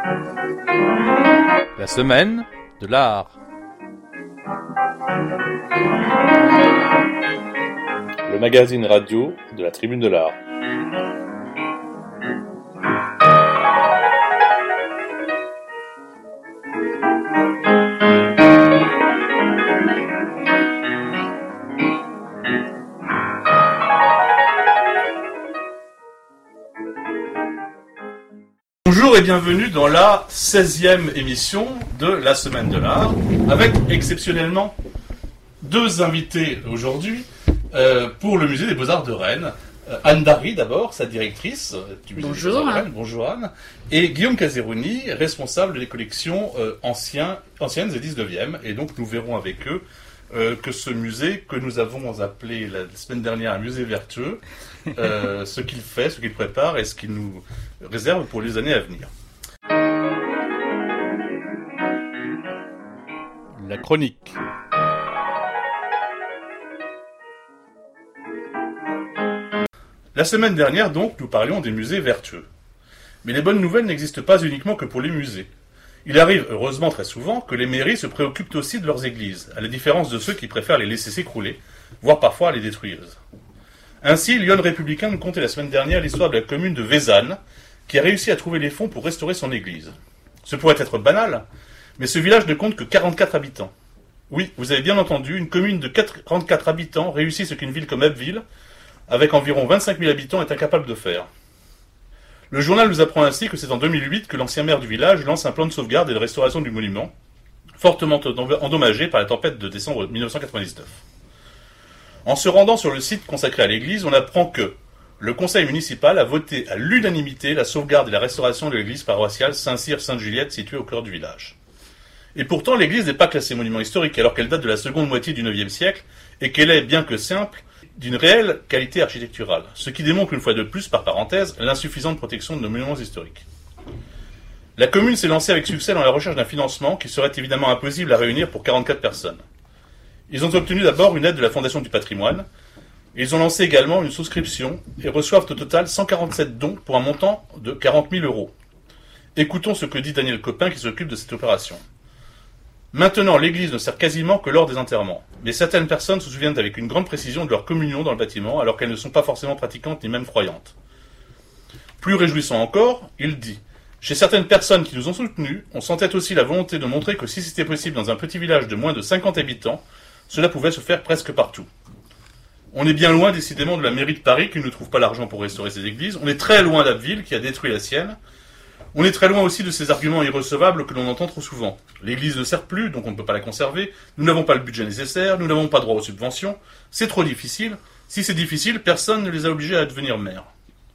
La semaine de l'art. Le magazine radio de la Tribune de l'Art. Bonjour et bienvenue dans la 16e émission de la Semaine de l'Art, avec exceptionnellement deux invités aujourd'hui pour le Musée des Beaux-Arts de Rennes. Anne Darry d'abord, sa directrice du Musée des Beaux-Arts de Rennes. Bonjour Anne. Et Guillaume Caserouni, responsable des collections anciennes et 19e. Et donc nous verrons avec eux que ce musée, que nous avons appelé la semaine dernière un musée vertueux, ce qu'il fait, ce qu'il prépare et ce qu'il nous réserve pour les années à venir. La chronique. La semaine dernière, donc, nous parlions des musées vertueux. Mais les bonnes nouvelles n'existent pas uniquement que pour les musées. Il arrive, heureusement très souvent, que les mairies se préoccupent aussi de leurs églises, à la différence de ceux qui préfèrent les laisser s'écrouler, voire parfois les détruire. Ainsi, Lyon Républicain nous contait la semaine dernière l'histoire de la commune de Vézanne, qui a réussi à trouver les fonds pour restaurer son église. Ce pourrait être banal, mais ce village ne compte que 44 habitants. Oui, vous avez bien entendu, une commune de 44 habitants réussit ce qu'une ville comme Abbeville, avec environ 25 000 habitants, est incapable de faire. Le journal nous apprend ainsi que c'est en 2008 que l'ancien maire du village lance un plan de sauvegarde et de restauration du monument, fortement endommagé par la tempête de décembre 1999. En se rendant sur le site consacré à l'église, on apprend que le conseil municipal a voté à l'unanimité la sauvegarde et la restauration de l'église paroissiale Saint-Cyr-Sainte-Juliette située au cœur du village. Et pourtant, l'église n'est pas classée monument historique alors qu'elle date de la seconde moitié du IXe siècle et qu'elle est, bien que simple, d'une réelle qualité architecturale, ce qui démontre une fois de plus, par parenthèse, l'insuffisante protection de nos monuments historiques. La commune s'est lancée avec succès dans la recherche d'un financement qui serait évidemment impossible à réunir pour 44 personnes. Ils ont obtenu d'abord une aide de la Fondation du patrimoine, et ils ont lancé également une souscription et reçoivent au total 147 dons pour un montant de 40 000 euros. Écoutons ce que dit Daniel Copin qui s'occupe de cette opération. Maintenant, l'église ne sert quasiment que lors des enterrements, mais certaines personnes se souviennent avec une grande précision de leur communion dans le bâtiment, alors qu'elles ne sont pas forcément pratiquantes ni même croyantes. Plus réjouissant encore, il dit « Chez certaines personnes qui nous ont soutenus, on sentait aussi la volonté de montrer que si c'était possible dans un petit village de moins de 50 habitants, cela pouvait se faire presque partout. On est bien loin décidément de la mairie de Paris qui ne trouve pas l'argent pour restaurer ses églises, on est très loin d'Abbeville qui a détruit la sienne. On est très loin aussi de ces arguments irrecevables que l'on entend trop souvent. L'église ne sert plus, donc on ne peut pas la conserver, nous n'avons pas le budget nécessaire, nous n'avons pas droit aux subventions, c'est trop difficile. Si c'est difficile, personne ne les a obligés à devenir maires.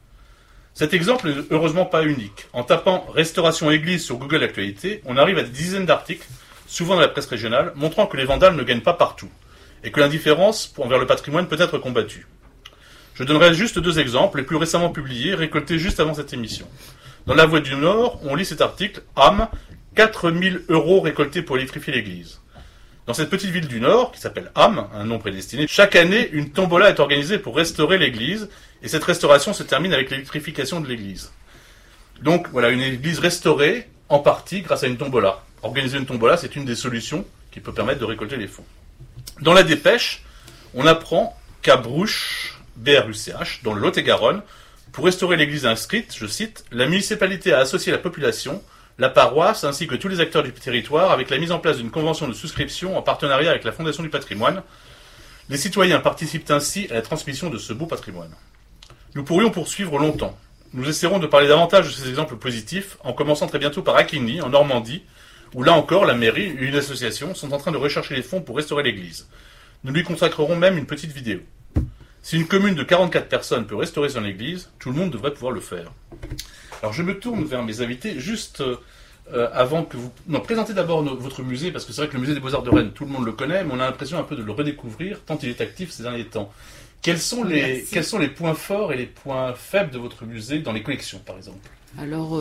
Cet exemple n'est heureusement pas unique. En tapant « Restauration Église » sur Google Actualité, on arrive à des dizaines d'articles, souvent dans la presse régionale, montrant que les vandales ne gagnent pas partout, et que l'indifférence envers le patrimoine peut être combattue. Je donnerai juste deux exemples, les plus récemment publiés, récoltés juste avant cette émission. Dans La Voix du Nord, on lit cet article « Ham, 4 000 € récoltés pour électrifier l'église ». Dans cette petite ville du Nord, qui s'appelle Ham, un nom prédestiné, chaque année, une tombola est organisée pour restaurer l'église, et cette restauration se termine avec l'électrification de l'église. Donc voilà, une église restaurée, en partie, grâce à une tombola. Organiser une tombola, c'est une des solutions qui peut permettre de récolter les fonds. Dans la dépêche, on apprend qu'à Bruch, BRUCH, dans le Lot-et-Garonne, pour restaurer l'église inscrite, je cite, « La municipalité a associé la population, la paroisse ainsi que tous les acteurs du territoire avec la mise en place d'une convention de souscription en partenariat avec la Fondation du patrimoine. Les citoyens participent ainsi à la transmission de ce beau patrimoine. » Nous pourrions poursuivre longtemps. Nous essaierons de parler davantage de ces exemples positifs, en commençant très bientôt par Acquigny, en Normandie, où là encore la mairie et une association sont en train de rechercher les fonds pour restaurer l'église. Nous lui consacrerons même une petite vidéo. Si une commune de 44 personnes peut restaurer son église, tout le monde devrait pouvoir le faire. Alors je me tourne vers mes invités, juste avant que vous... Non, présentez d'abord votre musée, parce que c'est vrai que le musée des Beaux-Arts de Rennes, tout le monde le connaît, mais on a l'impression un peu de le redécouvrir, tant il est actif ces derniers temps. Quels sont les points forts et les points faibles de votre musée dans les collections, par exemple ? Alors,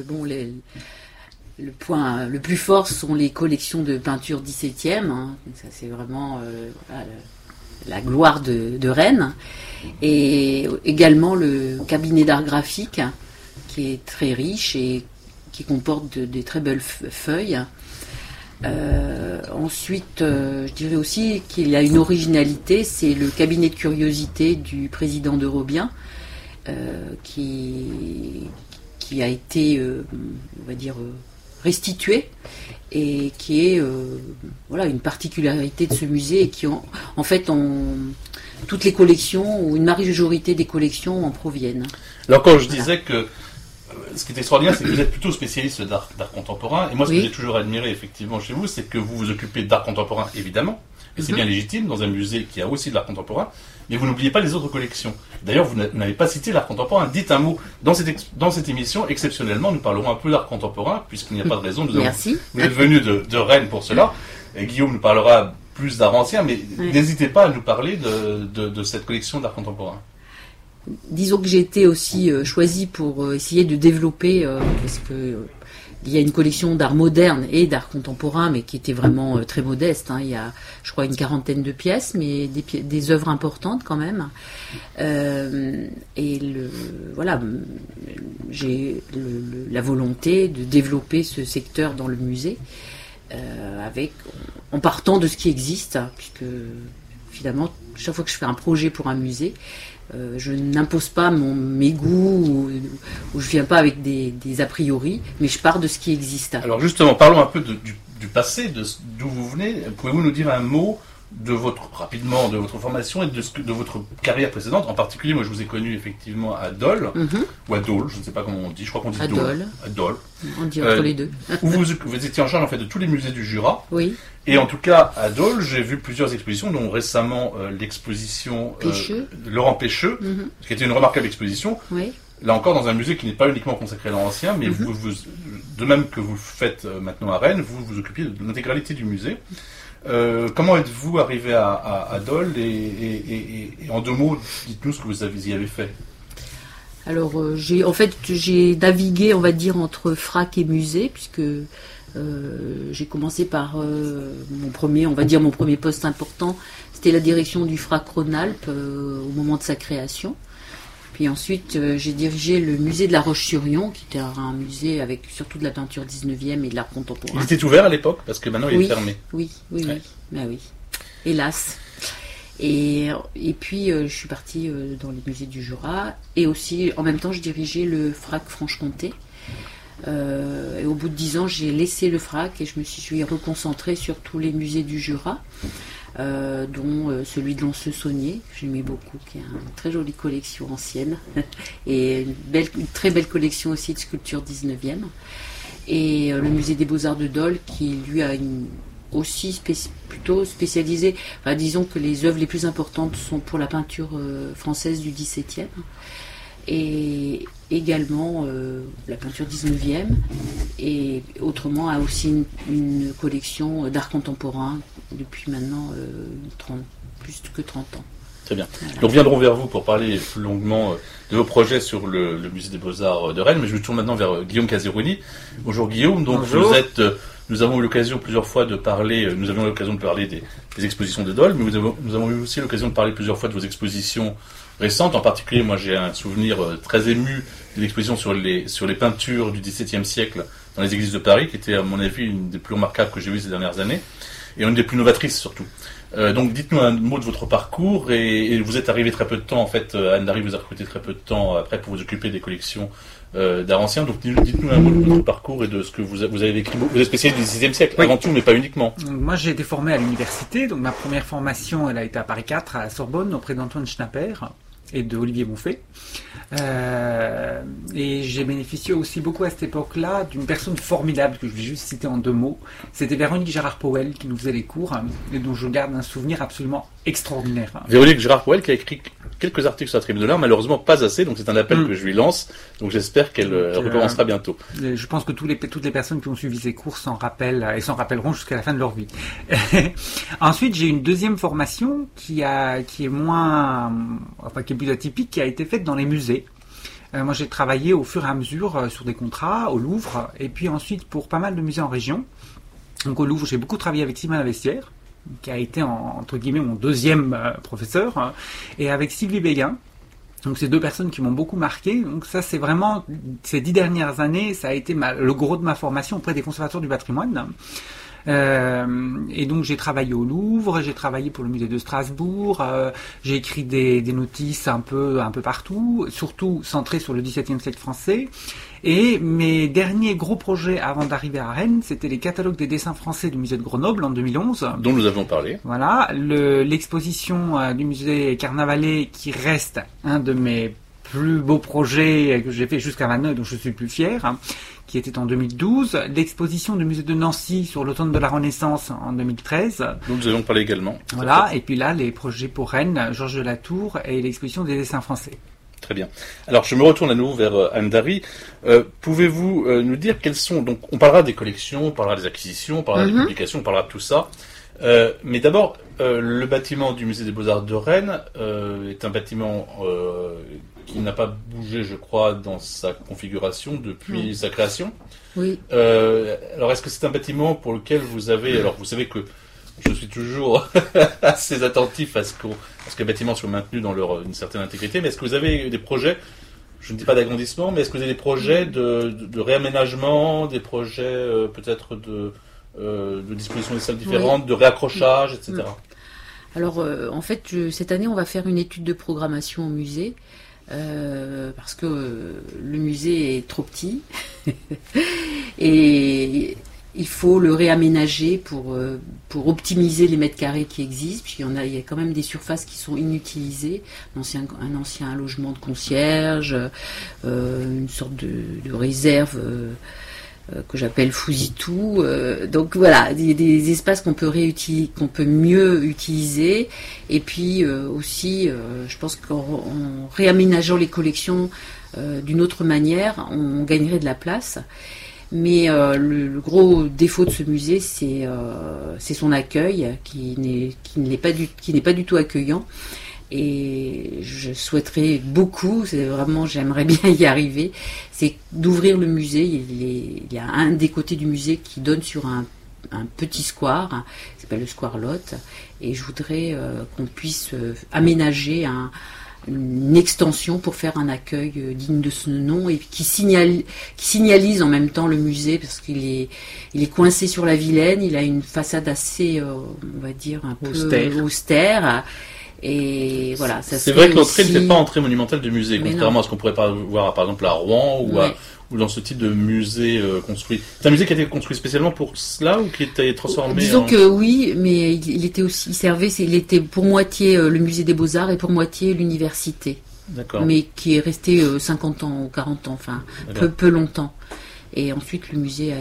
le point le plus fort sont les collections de peinture 17e, hein. Ça c'est vraiment la gloire de Rennes, et également le cabinet d'art graphique qui est très riche et qui comporte des très belles feuilles. Ensuite, je dirais aussi qu'il y a une originalité, c'est le cabinet de curiosité du président d'Eurobien, qui a été, on va dire, restitué, et qui est une particularité de ce musée, et qui en fait toutes les collections, ou une majorité des collections en proviennent. Alors quand je disais que ce qui est extraordinaire, c'est que vous êtes plutôt spécialiste d'art contemporain, et moi ce que j'ai toujours admiré effectivement chez vous, c'est que vous vous occupez d'art contemporain évidemment, et c'est bien légitime dans un musée qui a aussi de l'art contemporain, mais vous n'oubliez pas les autres collections. D'ailleurs, vous n'avez pas cité l'art contemporain. Dites un mot. Dans cette émission, exceptionnellement, nous parlerons un peu d'art contemporain, puisqu'il n'y a pas de raison. Merci. Vous êtes venu de Rennes pour cela. Et Guillaume nous parlera plus d'art ancien, mais n'hésitez pas à nous parler de cette collection d'art contemporain. Disons que j'ai été aussi choisie pour essayer de développer, parce que il y a une collection d'art moderne et d'art contemporain, mais qui était vraiment très modeste. Il y a, je crois, une 40aine de pièces, mais des œuvres importantes quand même. J'ai la volonté de développer ce secteur dans le musée, en partant de ce qui existe, puisque finalement, chaque fois que je fais un projet pour un musée, je n'impose pas mes goûts, ou je viens pas avec des a priori, mais je pars de ce qui existe. Alors justement, parlons un peu du passé, d'où vous venez. Pouvez-vous nous dire un mot rapidement de votre formation et de votre carrière précédente? En particulier, moi je vous ai connu effectivement à Dole, ou à Dole, je ne sais pas comment on dit, je crois qu'on dit Dole. À Dole. On dit entre les deux. Où vous étiez en charge en fait de tous les musées du Jura. Oui. Et en tout cas, à Dole, j'ai vu plusieurs expositions, dont récemment l'exposition de Laurent Pêcheux, qui était une remarquable exposition. Oui. Là encore, dans un musée qui n'est pas uniquement consacré à l'art ancien, mais vous, de même que vous le faites maintenant à Rennes, vous vous occupez de l'intégralité du musée. Comment êtes-vous arrivé à Dole, et en 2 mots, dites-nous ce que vous y avez fait. Alors, j'ai navigué, on va dire, entre FRAC et musée, puisque j'ai commencé par mon premier poste important, c'était la direction du FRAC Rhône-Alpes au moment de sa création. Puis ensuite, j'ai dirigé le musée de la Roche-sur-Yon, qui était un musée avec surtout de la peinture 19e et de l'art contemporain. Il était ouvert à l'époque, parce que maintenant il est fermé. Oui. Ben oui. Hélas. Et puis, je suis partie dans les musées du Jura. Et aussi, en même temps, je dirigeais le FRAC Franche-Comté. Et au bout de 10 ans, j'ai laissé le FRAC et je me suis reconcentrée sur tous les musées du Jura, dont celui de Lons-le-Saunier, que j'aimais beaucoup, qui a une très jolie collection ancienne, et une très belle collection aussi de sculptures 19e. Et le musée des Beaux-Arts de Dole, qui lui a aussi plutôt spécialisé, disons que les œuvres les plus importantes sont pour la peinture française du XVIIe, et également la peinture 19e, et autrement a aussi une collection d'art contemporain depuis maintenant plus que 30 ans. Très bien. Voilà. Nous reviendrons vers vous pour parler plus longuement de vos projets sur le musée des Beaux-Arts de Rennes, mais je me tourne maintenant vers Guillaume Caseroni. Bonjour Guillaume, donc bonjour. Nous avons eu l'occasion plusieurs fois de parler, des expositions de Dole, mais nous avons eu aussi l'occasion de parler plusieurs fois de vos expositions récentes. En particulier, moi j'ai un souvenir très ému de l'exposition sur les peintures du XVIIe siècle dans les églises de Paris, qui était à mon avis une des plus remarquables que j'ai vues ces dernières années, et une des plus novatrices surtout. Donc dites-nous un mot de votre parcours, et vous êtes arrivé très peu de temps, en fait, Anne-Marie vous a recruté très peu de temps après pour vous occuper des collections d'art ancien. Donc dites-nous un mot de votre parcours et de ce que vous avez vécu. Vous êtes spécialiste du XVIe siècle, oui, avant tout, mais pas uniquement. Moi j'ai été formé à l'université, donc ma première formation elle a été à Paris 4, à la Sorbonne, auprès d'Antoine Schnapper et de Olivier Bonfait. Et j'ai bénéficié aussi beaucoup à cette époque-là d'une personne formidable que je vais juste citer en 2 mots. C'était Véronique Gérard-Powell qui nous faisait les cours, et dont je garde un souvenir absolument extraordinaire. Véronique Gérard-Powell qui a écrit quelques articles sur la Tribune de l'Art, malheureusement pas assez, donc c'est un appel que je lui lance, donc j'espère qu'elle recommencera bientôt. Je pense que toutes les personnes qui ont suivi ces cours s'en rappellent, et s'en rappelleront jusqu'à la fin de leur vie. Ensuite, j'ai une deuxième formation qui est plus atypique, qui a été faite dans les musées. Moi, j'ai travaillé au fur et à mesure sur des contrats au Louvre, et puis ensuite pour pas mal de musées en région. Donc au Louvre, j'ai beaucoup travaillé avec Sylvain Lavestière, qui a été entre guillemets mon deuxième professeur, et avec Sylvie Béguin, Donc c'est 2 personnes qui m'ont beaucoup marqué. Donc ça c'est vraiment, ces 10 dernières années, ça a été le gros de ma formation auprès des conservateurs du patrimoine. Et donc j'ai travaillé au Louvre, j'ai travaillé pour le musée de Strasbourg, j'ai écrit des notices un peu partout, surtout centrées sur le XVIIe siècle français. Et mes derniers gros projets avant d'arriver à Rennes, c'était les catalogues des dessins français du musée de Grenoble en 2011. Dont nous avons parlé. Voilà, l'exposition du musée Carnavalet qui reste un de mes plus beaux projets que j'ai fait jusqu'à maintenant et dont je suis le plus fier, qui était en 2012, l'exposition du musée de Nancy sur l'automne de la Renaissance en 2013. Dont nous avons parlé également. Voilà, et puis là, les projets pour Rennes, Georges de la Tour et l'exposition des dessins français. Très bien. Alors, je me retourne à nouveau vers Anne Dary. Pouvez-vous nous dire quelles sont... Donc, on parlera des collections, on parlera des acquisitions, on parlera des publications, on parlera de tout ça. Mais d'abord, le bâtiment du musée des Beaux-Arts de Rennes est un bâtiment qui n'a pas bougé, je crois, dans sa configuration depuis sa création. Oui. Alors, est-ce que c'est un bâtiment pour lequel vous avez... Alors, vous savez que je suis toujours assez attentif à ce que les bâtiments soient maintenus dans une certaine intégrité, mais est-ce que vous avez des projets, je ne dis pas d'agrandissement, mais est-ce que vous avez des projets de réaménagement, des projets peut-être de disposition des salles différentes, de réaccrochage, etc. Alors, en fait, cette année, on va faire une étude de programmation au musée. Parce que le musée est trop petit et il faut le réaménager pour optimiser les mètres carrés qui existent. Puis il y a quand même des surfaces qui sont inutilisées, un ancien logement de concierge, une sorte de réserve que j'appelle Fousitou. Donc voilà, des espaces qu'on peut mieux utiliser. Et puis aussi, je pense qu'en réaménageant les collections d'une autre manière, on gagnerait de la place. Mais le gros défaut de ce musée, c'est son accueil qui n'est pas du tout accueillant. Et je souhaiterais beaucoup, j'aimerais bien y arriver, c'est d'ouvrir le musée. Il y a un des côtés du musée qui donne sur un petit square, qui s'appelle le square Lot, et je voudrais qu'on puisse aménager une extension pour faire un accueil digne de ce nom et qui signalise en même temps le musée, parce qu'il est coincé sur la Vilaine, il a une façade assez, on va dire, un peu austère. Et voilà, c'est vrai que l'entrée ne fait pas entrée monumentale du musée, contrairement à ce qu'on pourrait voir par exemple à Rouen ou dans ce type de musée construit. C'est un musée qui a été construit spécialement pour cela ou qui a été transformé Disons que oui, mais il était pour moitié le musée des Beaux-Arts et pour moitié l'université. D'accord. Mais qui est resté 50 ans ou 40 ans, enfin peu longtemps. Et ensuite le musée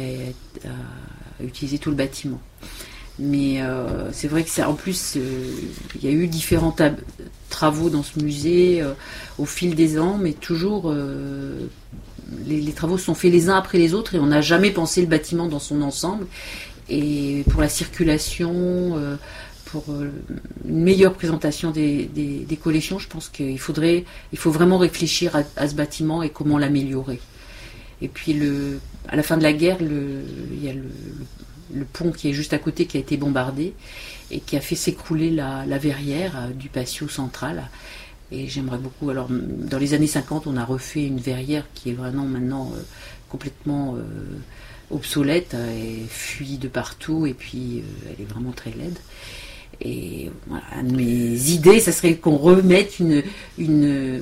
a utilisé tout le bâtiment. Mais c'est vrai que en plus, il y a eu différents travaux dans ce musée au fil des ans, mais toujours les travaux sont faits les uns après les autres et on n'a jamais pensé le bâtiment dans son ensemble. Et pour la circulation, pour une meilleure présentation des collections, je pense qu'il faut vraiment réfléchir à ce bâtiment et comment l'améliorer. Et puis à la fin de la guerre, il y a le pont qui est juste à côté qui a été bombardé et qui a fait s'écrouler la verrière du patio central. Et j'aimerais beaucoup... Alors, dans les années 50, on a refait une verrière qui est vraiment maintenant complètement obsolète et fuit de partout, et puis elle est vraiment très laide. Et voilà, une de mes idées, ça serait qu'on remette une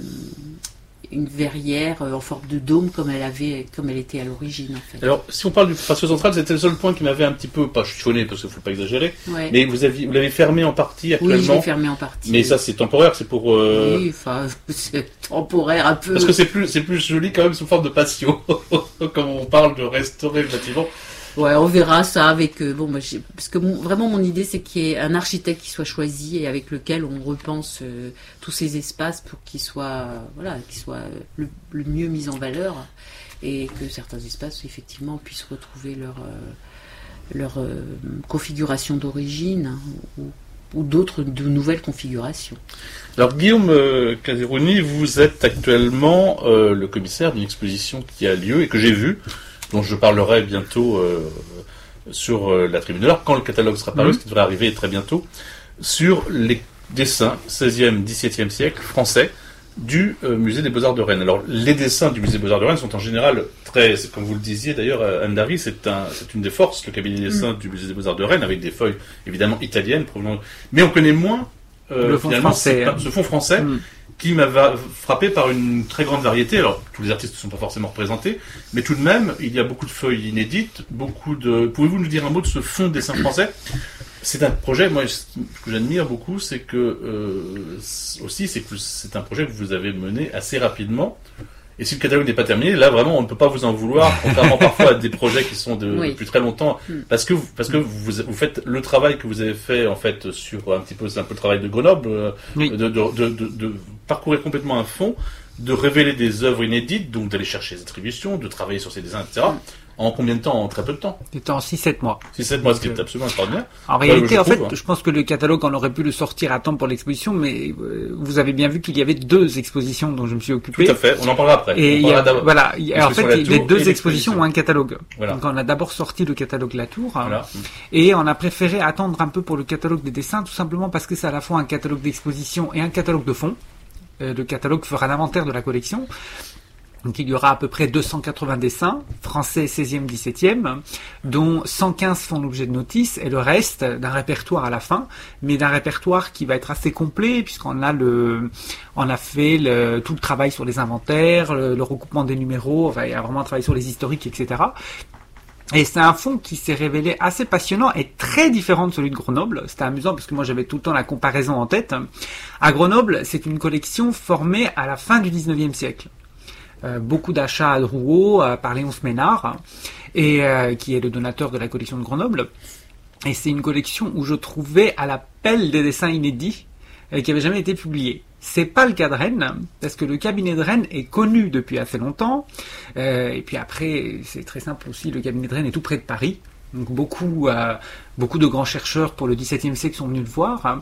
verrière en forme de dôme comme elle était à l'origine, en fait. Alors, si on parle du patio central, c'était le seul point qui m'avait un petit peu, pas chuchoné parce qu'il ne faut pas exagérer, mais vous l'avez fermé en partie actuellement. Oui, je l'ai fermé en partie. Mais ça, c'est temporaire, c'est pour... Oui, enfin, c'est temporaire un peu. Parce que c'est plus joli quand même sous forme de patio, comme on parle de restaurer le bâtiment. Ouais, on verra ça avec... parce que vraiment, mon idée, c'est qu'il y ait un architecte qui soit choisi et avec lequel on repense tous ces espaces pour qu'ils soient le mieux mis en valeur et que certains espaces, effectivement, puissent retrouver leur configuration d'origine ou de nouvelles configurations. Alors, Guillaume Caserouni, vous êtes actuellement le commissaire d'une exposition qui a lieu et que j'ai vue, dont je parlerai bientôt sur la Tribune de l'Art, quand le catalogue sera paru, ce qui devrait arriver très bientôt, sur les dessins 16e, 17e siècle français, du musée des Beaux-Arts de Rennes. Alors, les dessins du musée des Beaux-Arts de Rennes sont en général comme vous le disiez d'ailleurs, Anne-Dari, c'est une des forces, le cabinet des dessins du musée des Beaux-Arts de Rennes, avec des feuilles évidemment italiennes, mais on connaît moins le fond français, ce fond français qui m'a frappé par une très grande variété. Alors, tous les artistes ne sont pas forcément représentés, mais tout de même, il y a beaucoup de feuilles inédites, Pouvez-vous nous dire un mot de ce fond de dessin français ? C'est un projet, moi, ce que j'admire beaucoup, c'est que c'est un projet que vous avez mené assez rapidement. Et si le catalogue n'est pas terminé, là vraiment on ne peut pas vous en vouloir, contrairement parfois à des projets qui sont depuis très longtemps, parce que vous faites le travail que vous avez fait en fait sur c'est un peu le travail de Grenoble, de parcourir complètement un fond, de révéler des œuvres inédites, donc d'aller chercher les attributions, de travailler sur ces dessins, etc. En combien de temps ? En très peu de temps. C'était en 6-7 mois. 6-7 mois, ce qui est absolument extraordinaire. En réalité, je pense que le catalogue, on aurait pu le sortir à temps pour l'exposition, mais vous avez bien vu qu'il y avait 2 expositions dont je me suis occupé. Tout à fait, on en parlera après. Et en fait, les 2 expositions ont un catalogue. Voilà. Donc on a d'abord sorti le catalogue Latour, et on a préféré attendre un peu pour le catalogue des dessins, tout simplement parce que c'est à la fois un catalogue d'exposition et un catalogue de fond. Le catalogue fera l'inventaire de la collection. Donc il y aura à peu près 280 dessins, français 16e, 17e, dont 115 font l'objet de notices, et le reste d'un répertoire à la fin, mais d'un répertoire qui va être assez complet, puisqu'on a fait tout le travail sur les inventaires, le recoupement des numéros, il y a vraiment un travail sur les historiques, etc. Et c'est un fond qui s'est révélé assez passionnant et très différent de celui de Grenoble. C'était amusant parce que moi j'avais tout le temps la comparaison en tête. À Grenoble, c'est une collection formée à la fin du 19e siècle. Beaucoup d'achats à Drouot par Léonce Ménard, et qui est le donateur de la collection de Grenoble. Et c'est une collection où je trouvais à l'appel des dessins inédits qui n'avaient jamais été publiés. C'est pas le cas de Rennes, parce que le cabinet de Rennes est connu depuis assez longtemps. Et puis après, c'est très simple aussi, le cabinet de Rennes est tout près de Paris. Donc beaucoup de grands chercheurs pour le XVIIe siècle sont venus le voir.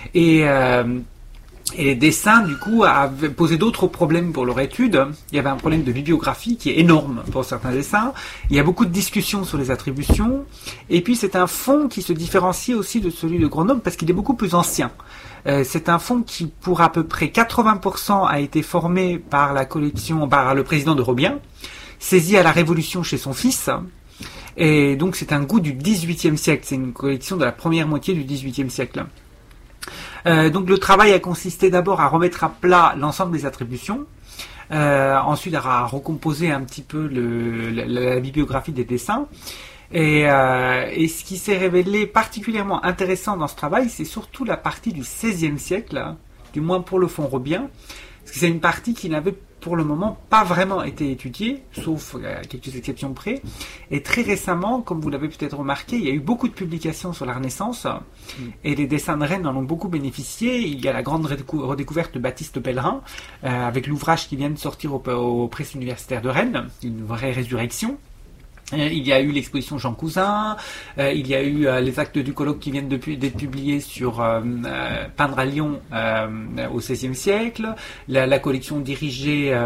Et les dessins, du coup, avaient posé d'autres problèmes pour leur étude. Il y avait un problème de bibliographie qui est énorme pour certains dessins. Il y a beaucoup de discussions sur les attributions. Et puis, c'est un fond qui se différencie aussi de celui de Grenoble parce qu'il est beaucoup plus ancien. C'est un fond qui, pour à peu près 80%, a été formé par la collection, par le président de Robien, saisi à la Révolution chez son fils. Et donc, c'est un goût du XVIIIe siècle. C'est une collection de la première moitié du XVIIIe siècle. Donc le travail a consisté d'abord à remettre à plat l'ensemble des attributions, ensuite à recomposer un petit peu la bibliographie des dessins, et ce qui s'est révélé particulièrement intéressant dans ce travail, c'est surtout la partie du XVIe siècle, du moins pour le fond Robien, parce que c'est une partie qui n'avait pour le moment pas vraiment été étudiée, sauf à quelques exceptions près. Et très récemment, comme vous l'avez peut-être remarqué, il y a eu beaucoup de publications sur la Renaissance, et les dessins de Rennes en ont beaucoup bénéficié. Il y a la grande redécouverte de Baptiste Pellerin, avec l'ouvrage qui vient de sortir aux presses universitaires de Rennes, une vraie résurrection. Il y a eu l'exposition Jean Cousin, il y a eu les actes du colloque qui viennent d'être publiés sur Peindre à Lyon au XVIe siècle, la collection dirigée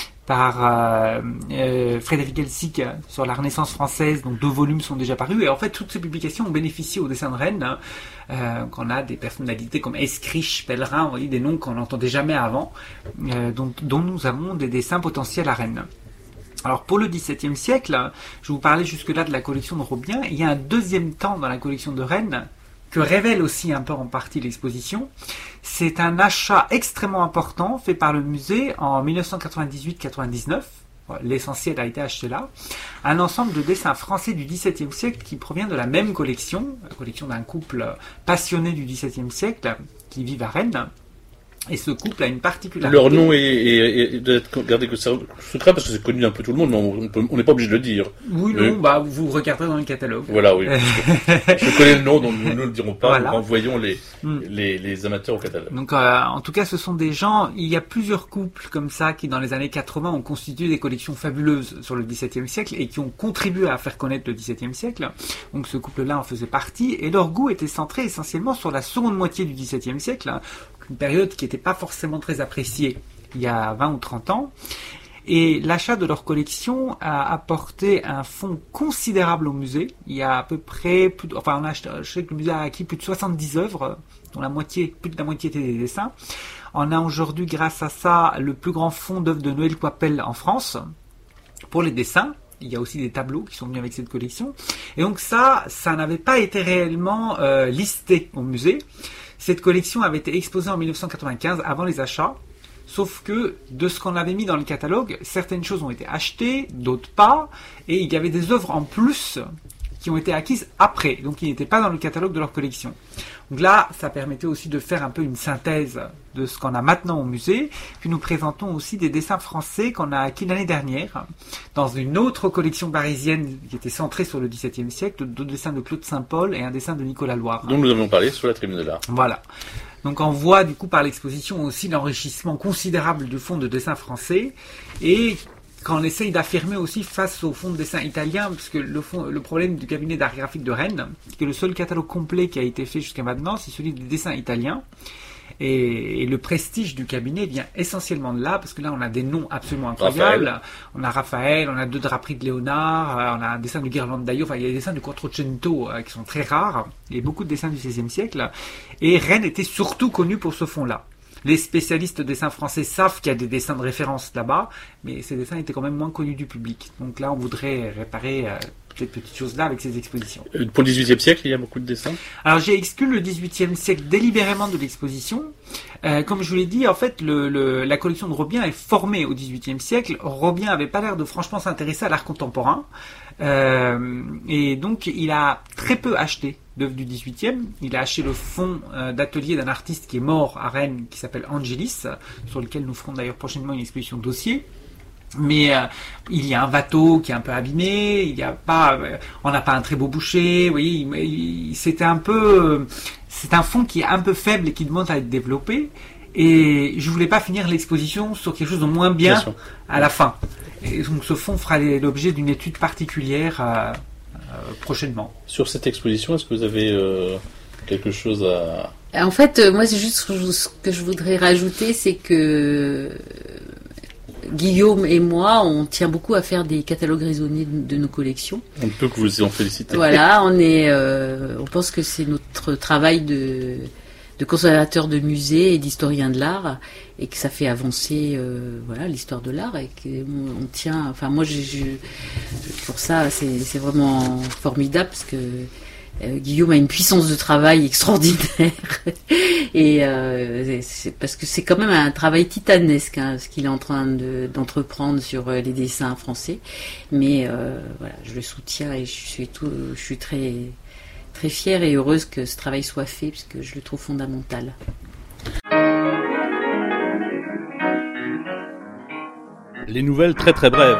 par Frédéric Elsic sur la Renaissance française, donc 2 volumes sont déjà parus, et en fait toutes ces publications ont bénéficié au dessin de Rennes, qu'on a des personnalités comme Escriche, Pellerin, vous voyez, des noms qu'on n'entendait jamais avant, dont nous avons des dessins potentiels à Rennes. Alors pour le XVIIe siècle, je vous parlais jusque-là de la collection de Robien, il y a un deuxième temps dans la collection de Rennes que révèle aussi un peu en partie l'exposition. C'est un achat extrêmement important fait par le musée en 1998-99, l'essentiel a été acheté là, un ensemble de dessins français du XVIIe siècle qui provient de la même collection, la collection d'un couple passionné du XVIIe siècle qui vivent à Rennes. Et ce couple a une particularité. Leur nom est d'être gardé que secret parce que c'est connu d'un peu tout le monde, mais on n'est pas obligé de le dire. Oui, non, vous regarderez dans le catalogue. Voilà, oui. Je connais le nom, donc nous ne le dirons pas. Voilà. Nous renvoyons les amateurs au catalogue. Donc, en tout cas, ce sont des gens. Il y a plusieurs couples comme ça qui, dans les années 80, ont constitué des collections fabuleuses sur le XVIIe siècle et qui ont contribué à faire connaître le XVIIe siècle. Donc, ce couple-là en faisait partie et leur goût était centré essentiellement sur la seconde moitié du XVIIe siècle. Une période qui n'était pas forcément très appréciée il y a 20 ou 30 ans. Et l'achat de leur collection a apporté un fonds considérable au musée. Il y a à peu près, je sais que le musée a acquis plus de 70 œuvres, dont plus de la moitié étaient des dessins. On a aujourd'hui, grâce à ça, le plus grand fonds d'œuvres de Noël Coipel en France pour les dessins. Il y a aussi des tableaux qui sont venus avec cette collection. Et donc ça n'avait pas été réellement listé au musée. Cette collection avait été exposée en 1995 avant les achats. Sauf que de ce qu'on avait mis dans le catalogue, certaines choses ont été achetées, d'autres pas. Et il y avait des œuvres en plus qui ont été acquises après, donc qui n'étaient pas dans le catalogue de leur collection. Donc là, ça permettait aussi de faire un peu une synthèse de ce qu'on a maintenant au musée. Puis nous présentons aussi des dessins français qu'on a acquis l'année dernière dans une autre collection parisienne qui était centrée sur le XVIIe siècle, deux dessins de Claude Saint-Paul et un dessin de Nicolas Loire. dont nous avions parlé sur la Tribune de l'Art. Voilà. Donc on voit du coup par l'exposition aussi l'enrichissement considérable du fonds de dessin français et quand on essaye d'affirmer aussi face au fonds de dessin italien, parce que le problème du cabinet d'art graphique de Rennes, c'est que le seul catalogue complet qui a été fait jusqu'à maintenant, c'est celui des dessins italiens. Et le prestige du cabinet vient essentiellement de là, parce que là on a des noms absolument incroyables. Raphaël. On a Raphaël, on a deux draperies de Léonard, on a un dessin de Ghirlandaio, enfin il y a des dessins de Quattrocento qui sont très rares, et beaucoup de dessins du XVIe siècle. Et Rennes était surtout connu pour ce fonds-là. Les spécialistes de dessin français savent qu'il y a des dessins de référence là-bas, mais ces dessins étaient quand même moins connus du public. Donc là, on voudrait réparer cette petite chose-là avec ces expositions. Pour le XVIIIe siècle, il y a beaucoup de dessins. Alors j'ai exclu le XVIIIe siècle délibérément de l'exposition. Comme je vous l'ai dit, en fait, la collection de Robien est formée au XVIIIe siècle. Robien avait pas l'air de franchement s'intéresser à l'art contemporain. Et donc, il a très peu acheté d'œuvres du XVIIIe. Il a acheté le fonds d'atelier d'un artiste qui est mort à Rennes, qui s'appelle Angelis, sur lequel nous ferons d'ailleurs prochainement une exposition dossier. Mais il y a un Watteau qui est un peu abîmé, on n'a pas un très beau boucher. Vous voyez, c'est un fonds qui est un peu faible et qui demande à être développé. Et je voulais pas finir l'exposition sur quelque chose de moins bien à la fin. Et donc ce fonds fera l'objet d'une étude particulière prochainement. Sur cette exposition, est-ce que vous avez quelque chose à... En fait, moi, c'est juste ce que je voudrais rajouter, c'est que Guillaume et moi, on tient beaucoup à faire des catalogues raisonnés de nos collections. On ne peut que vous en féliciter. Voilà, on pense que c'est notre travail de conservateur de musée et d'historien de l'art, et que ça fait avancer l'histoire de l'art, et qu'on tient. Enfin, moi, pour ça, c'est vraiment formidable, parce que Guillaume a une puissance de travail extraordinaire, et c'est parce que c'est quand même un travail titanesque, ce qu'il est en train d'entreprendre sur les dessins français. Mais je le soutiens, et je suis très très fière et heureuse que ce travail soit fait, parce que je le trouve fondamental. Les nouvelles très très brèves.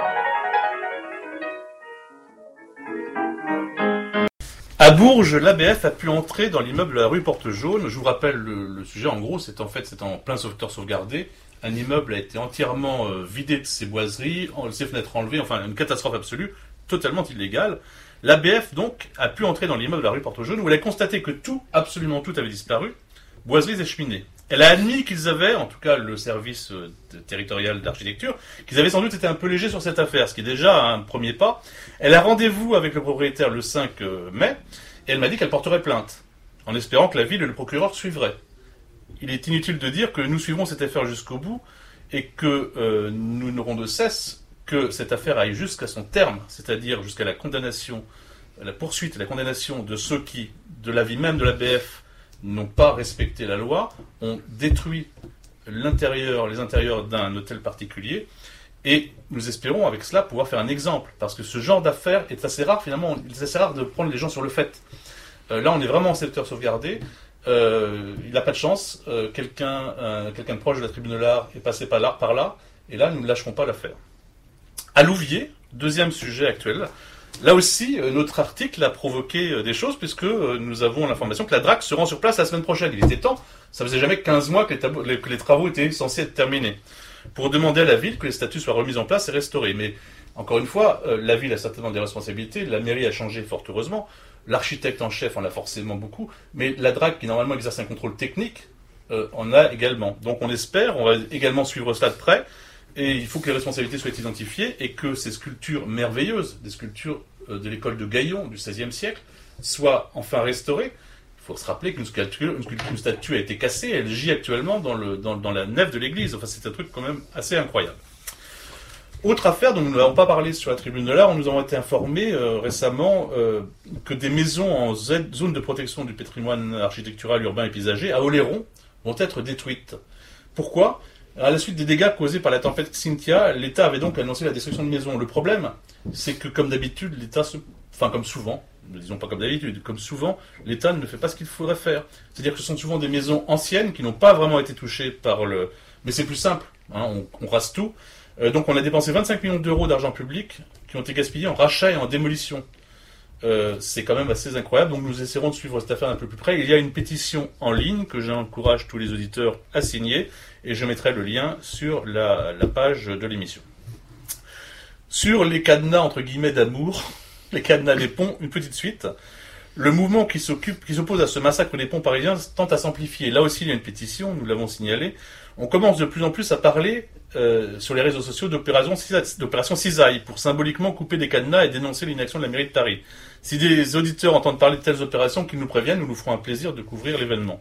À Bourges, l'ABF a pu entrer dans l'immeuble de la rue Porte-Jaune. Je vous rappelle le sujet, en gros, c'est en plein sauveteur sauvegardé. Un immeuble a été entièrement vidé de ses boiseries, ses fenêtres enlevées, enfin une catastrophe absolue, totalement illégale. L'ABF, donc, a pu entrer dans l'immeuble de la rue Porte-Jaune, où elle a constaté que absolument tout avait disparu, boiseries et cheminées. Elle a admis qu'ils avaient, en tout cas le service territorial d'architecture, qu'ils avaient sans doute été un peu légers sur cette affaire, ce qui est déjà un premier pas. Elle a rendez-vous avec le propriétaire le 5 mai, et elle m'a dit qu'elle porterait plainte, en espérant que la ville et le procureur suivraient. Il est inutile de dire que nous suivrons cette affaire jusqu'au bout, et que nous n'aurons de cesse que cette affaire aille jusqu'à son terme, c'est-à-dire jusqu'à la condamnation, la poursuite et la condamnation de ceux qui, de l'avis même de l'ABF, n'ont pas respecté la loi, ont détruit les intérieurs d'un hôtel particulier, et nous espérons avec cela pouvoir faire un exemple, parce que ce genre d'affaires est assez rare finalement, il est assez rare de prendre les gens sur le fait. Là on est vraiment en secteur sauvegardé, il n'a pas de chance, quelqu'un de proche de la Tribune de l'Art est passé par là, et là nous ne lâcherons pas l'affaire. À Louviers, deuxième sujet actuel, là aussi, notre article a provoqué des choses, puisque nous avons l'information que la DRAC se rend sur place la semaine prochaine. Il était temps, ça faisait jamais 15 mois que les travaux étaient censés être terminés, pour demander à la ville que les statues soient remises en place et restaurées. Mais, encore une fois, la ville a certainement des responsabilités, la mairie a changé fort heureusement, l'architecte en chef en a forcément beaucoup, mais la DRAC, qui normalement exerce un contrôle technique, en a également. Donc on espère, on va également suivre cela de près, et il faut que les responsabilités soient identifiées et que ces sculptures merveilleuses, des sculptures de l'école de Gaillon du XVIe siècle, soient enfin restaurées. Il faut se rappeler qu'une statue a été cassée, elle gît actuellement dans la nef de l'église. Enfin, c'est un truc quand même assez incroyable. Autre affaire dont nous n'avons pas parlé sur la Tribune de l'Art, nous avons été informés récemment que des maisons en zone de protection du patrimoine architectural, urbain et paysager à Oléron vont être détruites. Pourquoi ? À la suite des dégâts causés par la tempête Xynthia, l'État avait donc annoncé la destruction de maisons. Le problème, c'est que comme d'habitude, comme souvent, ne disons pas comme d'habitude, comme souvent, l'État ne fait pas ce qu'il faudrait faire. C'est-à-dire que ce sont souvent des maisons anciennes qui n'ont pas vraiment été touchées par le... Mais c'est plus simple, hein, on rase tout. Donc on a dépensé 25 millions d'euros d'argent public qui ont été gaspillés en rachat et en démolition. C'est quand même assez incroyable, donc nous essaierons de suivre cette affaire d'un peu plus près. Il y a une pétition en ligne que j'encourage tous les auditeurs à signer, et je mettrai le lien sur la page de l'émission. Sur les cadenas entre guillemets d'amour, les cadenas des ponts, une petite suite. Le mouvement qui s'oppose à ce massacre des ponts parisiens tente à s'amplifier. Là aussi, il y a une pétition, nous l'avons signalé. On commence de plus en plus à parler sur les réseaux sociaux d'opération cisaille pour symboliquement couper des cadenas et dénoncer l'inaction de la mairie de Paris. Si des auditeurs entendent parler de telles opérations, qu'ils nous préviennent, nous ferons un plaisir de couvrir l'événement.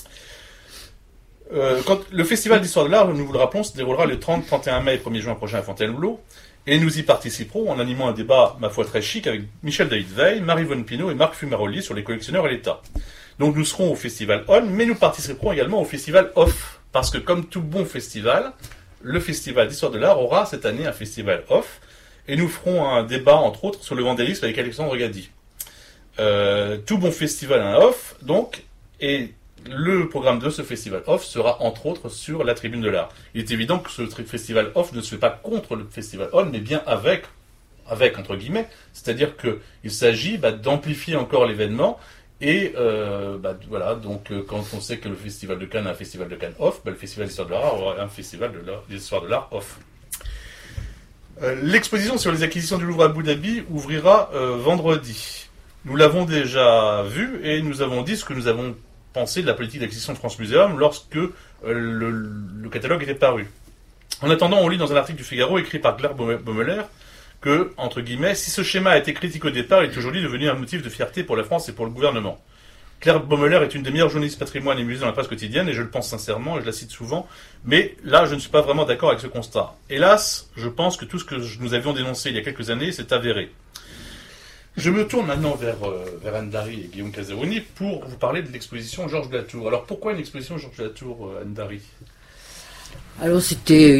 Quand le Festival d'Histoire de l'Art, nous vous le rappelons, se déroulera le 30, 31 mai et 1er juin prochain à Fontainebleau. Et nous y participerons en animant un débat, ma foi, très chic avec Michel David Veil, Marie-Vonne Pinault et Marc Fumaroli sur les collectionneurs et l'État. Donc nous serons au Festival On, mais nous participerons également au Festival Off. Parce que comme tout bon festival, le Festival d'Histoire de l'Art aura cette année un Festival Off. Et nous ferons un débat, entre autres, sur le vandalisme avec Alexandre Gadi. Tout bon festival a un Off, donc, et le programme de ce Festival Off sera, entre autres, sur la Tribune de l'Art. Il est évident que ce Festival Off ne se fait pas contre le Festival On, mais bien avec entre guillemets. C'est-à-dire qu'il s'agit d'amplifier encore l'événement. Et voilà, donc quand on sait que le Festival de Cannes a un Festival de Cannes Off, le Festival d'Histoire de l'Art aura un Festival d'Histoire de l'Art Off. L'exposition sur les acquisitions du Louvre à Abu Dhabi ouvrira vendredi. Nous l'avons déjà vu et nous avons dit ce que nous avons pensé de la politique d'acquisition de France Muséum lorsque le catalogue était paru. En attendant, on lit dans un article du Figaro écrit par Claire Baumeler que, entre guillemets, si ce schéma a été critique au départ, il est aujourd'hui devenu un motif de fierté pour la France et pour le gouvernement. Claire Baumeler est une des meilleures journalistes patrimoine et musées dans la presse quotidienne, et je le pense sincèrement, et je la cite souvent, mais là, je ne suis pas vraiment d'accord avec ce constat. Hélas, je pense que tout ce que nous avions dénoncé il y a quelques années s'est avéré. Je me tourne maintenant vers Anne Dary et Guillaume Caserouni pour vous parler de l'exposition Georges de la Tour. Alors, pourquoi une exposition Georges de la Tour, Anne Dary ? Alors, c'était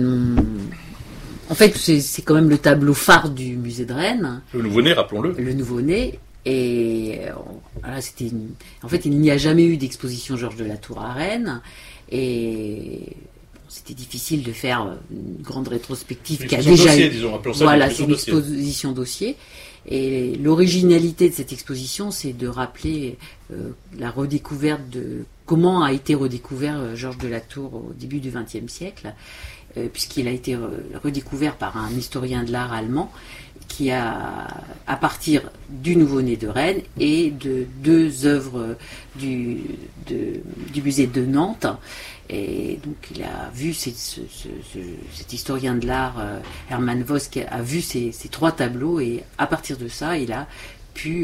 En fait, c'est quand même le tableau phare du musée de Rennes. Le nouveau-né, rappelons-le. Le nouveau-né. Et voilà, en fait, il n'y a jamais eu d'exposition Georges de la Tour à Rennes. Et c'était difficile de faire une grande rétrospective qui a déjà eu. Voilà, c'est une exposition dossier. Et l'originalité de cette exposition, c'est de rappeler la redécouverte de comment a été redécouvert Georges de la Tour au début du XXe siècle, puisqu'il a été redécouvert par un historien de l'art allemand qui a, à partir du nouveau-né de Rennes et de deux œuvres du musée de Nantes. Et donc il a vu, cet historien de l'art, Hermann Voss, a vu ces trois tableaux, et à partir de ça, il a pu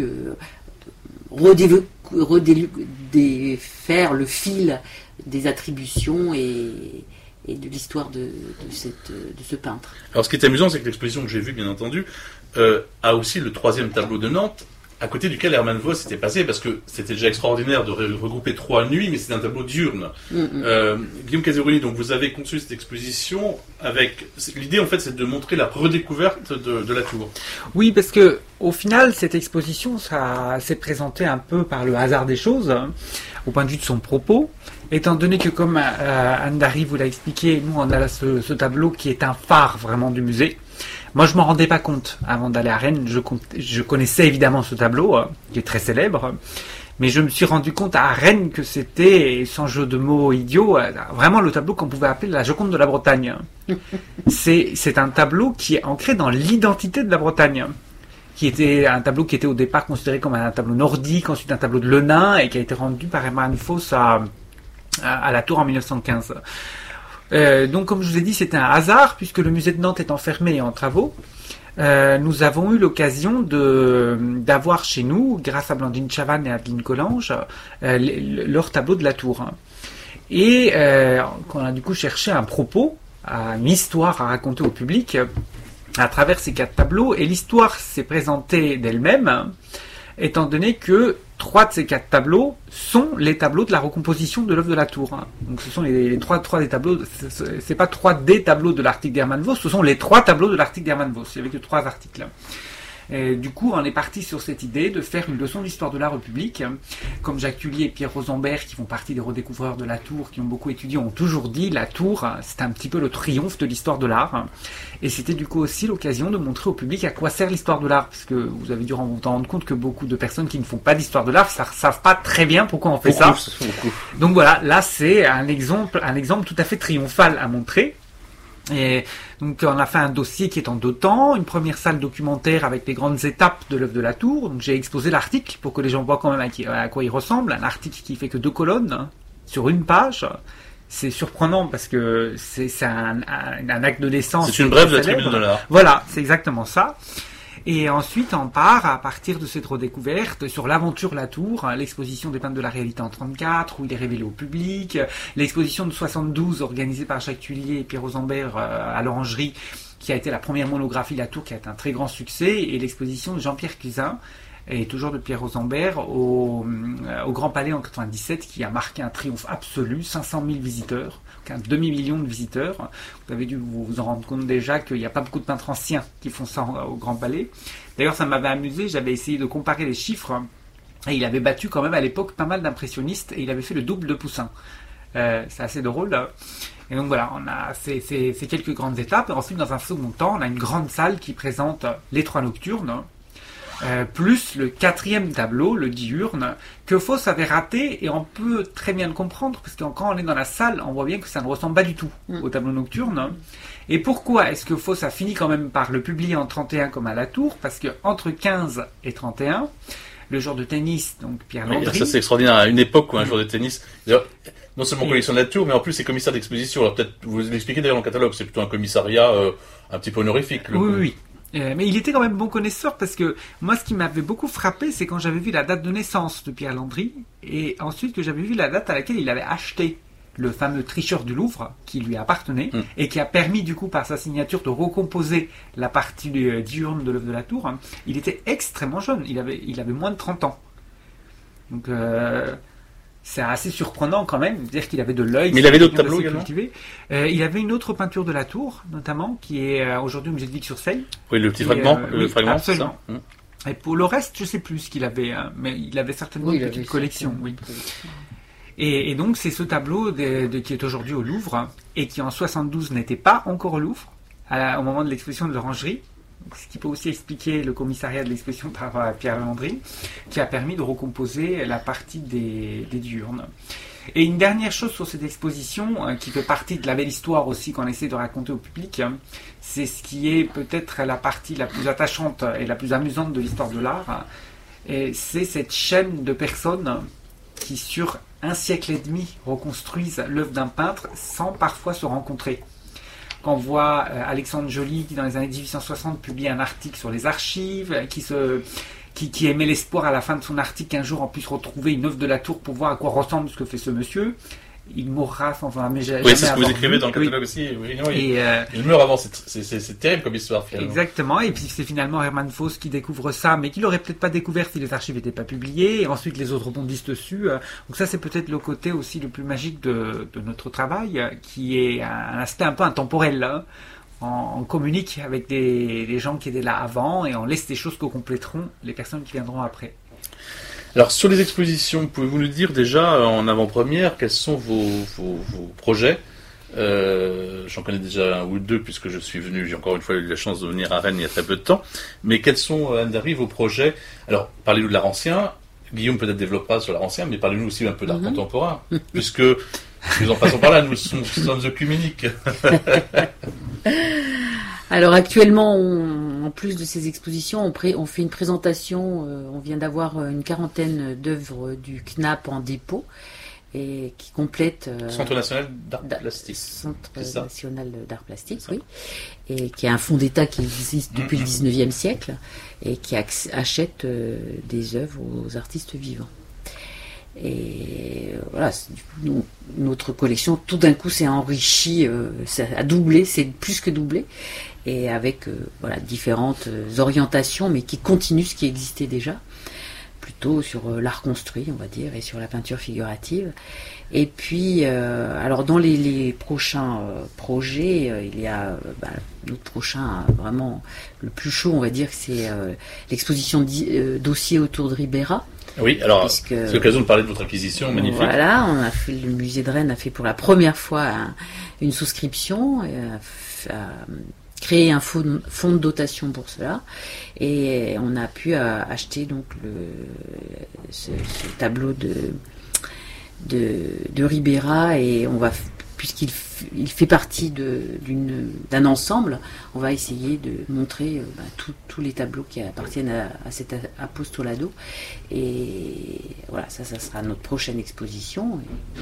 faire le fil des attributions et de l'histoire de ce peintre. Alors ce qui est amusant, c'est que l'exposition que j'ai vue, bien entendu, a aussi le troisième tableau de Nantes, à côté duquel Hermann Voss était passé, parce que c'était déjà extraordinaire de regrouper 3 nuits, mais c'est un tableau diurne. Guillaume Caserouni, donc vous avez conçu cette exposition avec... L'idée, en fait, c'est de montrer la redécouverte de la tour. Oui, parce que au final, cette exposition, ça s'est présenté un peu par le hasard des choses, au point de vue de son propos, étant donné que, comme Anne Dary vous l'a expliqué, nous, on a ce tableau qui est un phare vraiment du musée. Moi, je m'en rendais pas compte avant d'aller à Rennes. Je connaissais évidemment ce tableau, qui est très célèbre, mais je me suis rendu compte à Rennes que c'était, sans jeu de mots idiot, vraiment le tableau qu'on pouvait appeler la Joconde de la Bretagne. C'est un tableau qui est ancré dans l'identité de la Bretagne, qui était un tableau qui était au départ considéré comme un tableau nordique, ensuite un tableau de Lenain, et qui a été rendu par Hermann Voss à la Tour en 1915. Donc, comme je vous ai dit, c'était un hasard, puisque le musée de Nantes est fermé et en travaux. nous avons eu l'occasion d'avoir chez nous, grâce à Blandine Chavannes et à Adeline Collange, leur tableau de la tour. Et qu'on a du coup cherché un propos, une histoire à raconter au public à travers ces 4 tableaux. Et l'histoire s'est présentée d'elle-même, étant donné que 3 de ces 4 tableaux sont les tableaux de la recomposition de l'œuvre de la tour. Donc ce sont les 3 des tableaux, c'est pas 3 des tableaux de l'article d'Hermann Voss, ce sont les 3 tableaux de l'article d'Hermann Voss. Il n'y avait que 3 articles. Et du coup, on est parti sur cette idée de faire une leçon d'histoire de l'art au public. Comme Jacques Tullier et Pierre Rosenberg, qui font partie des redécouvreurs de la tour, qui ont beaucoup étudié, ont toujours dit, la tour, c'est un petit peu le triomphe de l'histoire de l'art. Et c'était du coup aussi l'occasion de montrer au public à quoi sert l'histoire de l'art, parce que vous avez dû vous rendre compte que beaucoup de personnes qui ne font pas d'histoire de l'art ne savent pas très bien pourquoi on fait ça. Donc voilà, là c'est un exemple tout à fait triomphal à montrer. Et donc on a fait un dossier qui est en 2 temps, une première salle documentaire avec les grandes étapes de l'œuvre de la tour. Donc j'ai exposé l'article pour que les gens voient quand même à quoi il ressemble. Un article qui fait que 2 colonnes sur une page. C'est surprenant parce que c'est un acte de naissance. C'est une brève de la Tribune de l'Art. Voilà, c'est exactement ça. Et ensuite, on part, à partir de cette redécouverte, sur l'aventure La Tour, l'exposition des peintres de la réalité en 1934, où il est révélé au public, l'exposition de 1972, organisée par Jacques Tullier et Pierre Rosenberg à l'Orangerie, qui a été la première monographie La Tour, qui a été un très grand succès, et l'exposition de Jean-Pierre Cusin, et toujours de Pierre Rosenberg, au Grand Palais en 1997, qui a marqué un triomphe absolu, 500 000 visiteurs, un demi-million de visiteurs. Vous avez dû vous en rendre compte déjà qu'il n'y a pas beaucoup de peintres anciens qui font ça au Grand Palais. D'ailleurs, ça m'avait amusé, j'avais essayé de comparer les chiffres, et il avait battu quand même à l'époque pas mal d'impressionnistes, et il avait fait le double de Poussin. C'est assez drôle. Et donc voilà, on a ces quelques grandes étapes. Et ensuite, dans un second temps, on a une grande salle qui présente les 3 nocturnes, plus le 4e tableau, le diurne, que Voss avait raté, et on peut très bien le comprendre, parce que quand on est dans la salle, on voit bien que ça ne ressemble pas du tout au tableau nocturne. Et pourquoi est-ce que Voss a fini quand même par le publier en 31 comme à la Tour? Parce que entre 15 et 31, le joueur de tennis, donc Pierre Landry... Ça c'est extraordinaire, à une époque où un joueur de tennis... Non seulement collection de la Tour, mais en plus c'est commissaire d'exposition. Alors peut-être, vous l'expliquez d'ailleurs dans le catalogue, c'est plutôt un commissariat un petit peu honorifique. Oui. Mais il était quand même bon connaisseur, parce que moi ce qui m'avait beaucoup frappé, c'est quand j'avais vu la date de naissance de Pierre Landry, et ensuite que j'avais vu la date à laquelle il avait acheté le fameux tricheur du Louvre qui lui appartenait, et qui a permis du coup par sa signature de recomposer la partie diurne de l'œuvre de la Tour. Il était extrêmement jeune, il avait moins de 30 ans. Donc c'est assez surprenant quand même de dire qu'il avait de l'œil. Mais il avait d'autres tableaux également. Il avait une autre peinture de la Tour, notamment, qui est aujourd'hui au musée de Vic-sur-Seille. Oui, le petit fragment. Oui, fragment, absolument. c'est ça. Et pour le reste, je sais plus ce qu'il avait, mais il avait certainement une petite collection. Oui. Et donc c'est ce tableau qui est aujourd'hui au Louvre, et qui en 72 n'était pas encore au Louvre au moment de l'exposition de l'Orangerie. Ce qui peut aussi expliquer le commissariat de l'exposition par Pierre Landry, qui a permis de recomposer la partie des diurnes. Et une dernière chose sur cette exposition, qui fait partie de la belle histoire aussi qu'on essaie de raconter au public, c'est ce qui est peut-être la partie la plus attachante et la plus amusante de l'histoire de l'art, et c'est cette chaîne de personnes qui, sur 1 siècle et demi, reconstruisent l'œuvre d'un peintre sans parfois se rencontrer. Quand on voit Alexandre Joly, qui dans les années 1860 publie un article sur les archives, qui émet l'espoir à la fin de son article qu'un jour on puisse retrouver une œuvre de la Tour pour voir à quoi ressemble ce que fait ce monsieur, il mourra sans jamais. Oui, c'est ce que vous écrivez dans le catalogue aussi. Oui, il meurt avant, c'est terrible comme histoire finalement. Exactement, et puis c'est finalement Hermann Voss qui découvre ça, mais qui l'aurait peut-être pas découvert si les archives n'étaient pas publiées, et ensuite les autres rebondissent dessus. Donc ça c'est peut-être le côté aussi le plus magique de notre travail, qui est un aspect un peu intemporel. Là. On communique avec des gens qui étaient là avant, et on laisse des choses que compléteront les personnes qui viendront après. Alors sur les expositions, pouvez-vous nous dire déjà en avant-première quels sont vos projets? J'en connais déjà 1 ou 2 puisque je suis venu, j'ai encore une fois eu la chance de venir à Rennes il y a très peu de temps. Mais quels sont, Anne-Darry, vos projets? Alors parlez-nous de l'art ancien. Guillaume peut-être développera sur l'art ancien, mais parlez-nous aussi un peu d'art contemporain, puisque nous en passons par là, nous sommes œcuméniques. Alors actuellement, en plus de ces expositions, on fait une présentation, on vient d'avoir une 40aine d'œuvres du CNAP en dépôt, et qui complète Centre national d'art plastique. Centre C'est ça. national d'art plastique, C'est ça. oui, et qui est un fonds d'État qui existe depuis le 19e siècle et qui achète des œuvres aux artistes vivants. Et voilà, du coup, notre collection tout d'un coup s'est enrichie, ça a doublé, c'est plus que doublé, et avec voilà, différentes orientations, mais qui continuent ce qui existait déjà, plutôt sur l'art construit, on va dire, et sur la peinture figurative. Et puis, alors dans les prochains projets, il y a notre prochain, vraiment le plus chaud, on va dire, c'est l'exposition dossier autour de Ribera. Oui, alors Puisque- c'est l'occasion de parler de votre acquisition magnifique. Voilà, le musée de Rennes a fait pour la première fois une souscription, a créé un fonds de dotation pour cela, et on a pu acheter donc ce tableau de Ribera, et on va, puisqu'il fait partie d'un ensemble, on va essayer de montrer tous les tableaux qui appartiennent à cet apostolado. Et voilà, ça sera notre prochaine exposition.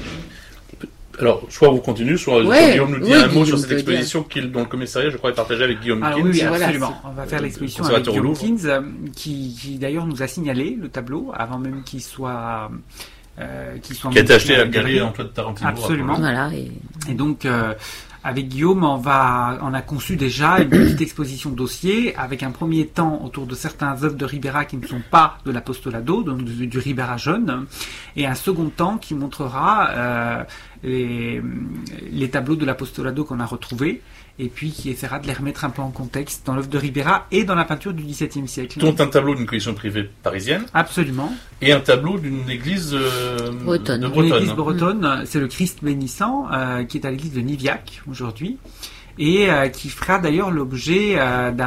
Alors, soit vous continuez, soit Ouais, Guillaume nous dit oui, un mot Guillaume sur cette peut exposition dont le commissariat, je crois, est partagé avec Guillaume Ah Kins. oui, Voilà, absolument. On va faire l'exposition avec conservateur au Guillaume Louvre. Kins, qui d'ailleurs nous a signalé le tableau avant même qu'il soit Qui a été monté acheté à la galerie. galerie Antoine Tarantino. Absolument. Voilà, Et donc, avec Guillaume, on a conçu déjà une petite exposition dossier avec un premier temps autour de certaines œuvres de Ribera qui ne sont pas de l'apostolado, donc du Ribera jeune, et un second temps qui montrera les tableaux de l'apostolado qu'on a retrouvés, et puis qui essaiera de les remettre un peu en contexte dans l'œuvre de Ribera et dans la peinture du XVIIe siècle. Dont un tableau d'une collection privée parisienne Absolument. et un tableau d'une église Bretonne. de L'église Bretonne. bretonne, c'est le Christ bénissant, qui est à l'église de Niviac aujourd'hui, et qui fera d'ailleurs l'objet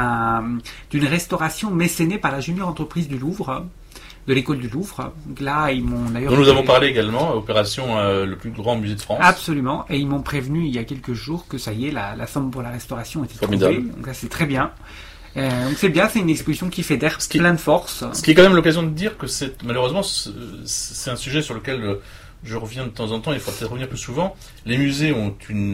d'une restauration mécénée par la junior entreprise du Louvre, de l'école du Louvre. Donc là, ils m'ont d'ailleurs... Dont nous avons parlé également, opération le plus grand musée de France. Absolument, et ils m'ont prévenu il y a quelques jours que ça y est, la somme pour la restauration était Formidable. trouvée, donc là c'est très bien. Donc c'est bien, c'est une exposition qui fédère plein de force. Ce qui est quand même l'occasion de dire que malheureusement, c'est un sujet sur lequel je reviens de temps en temps, il faut peut-être revenir plus souvent. Les musées ont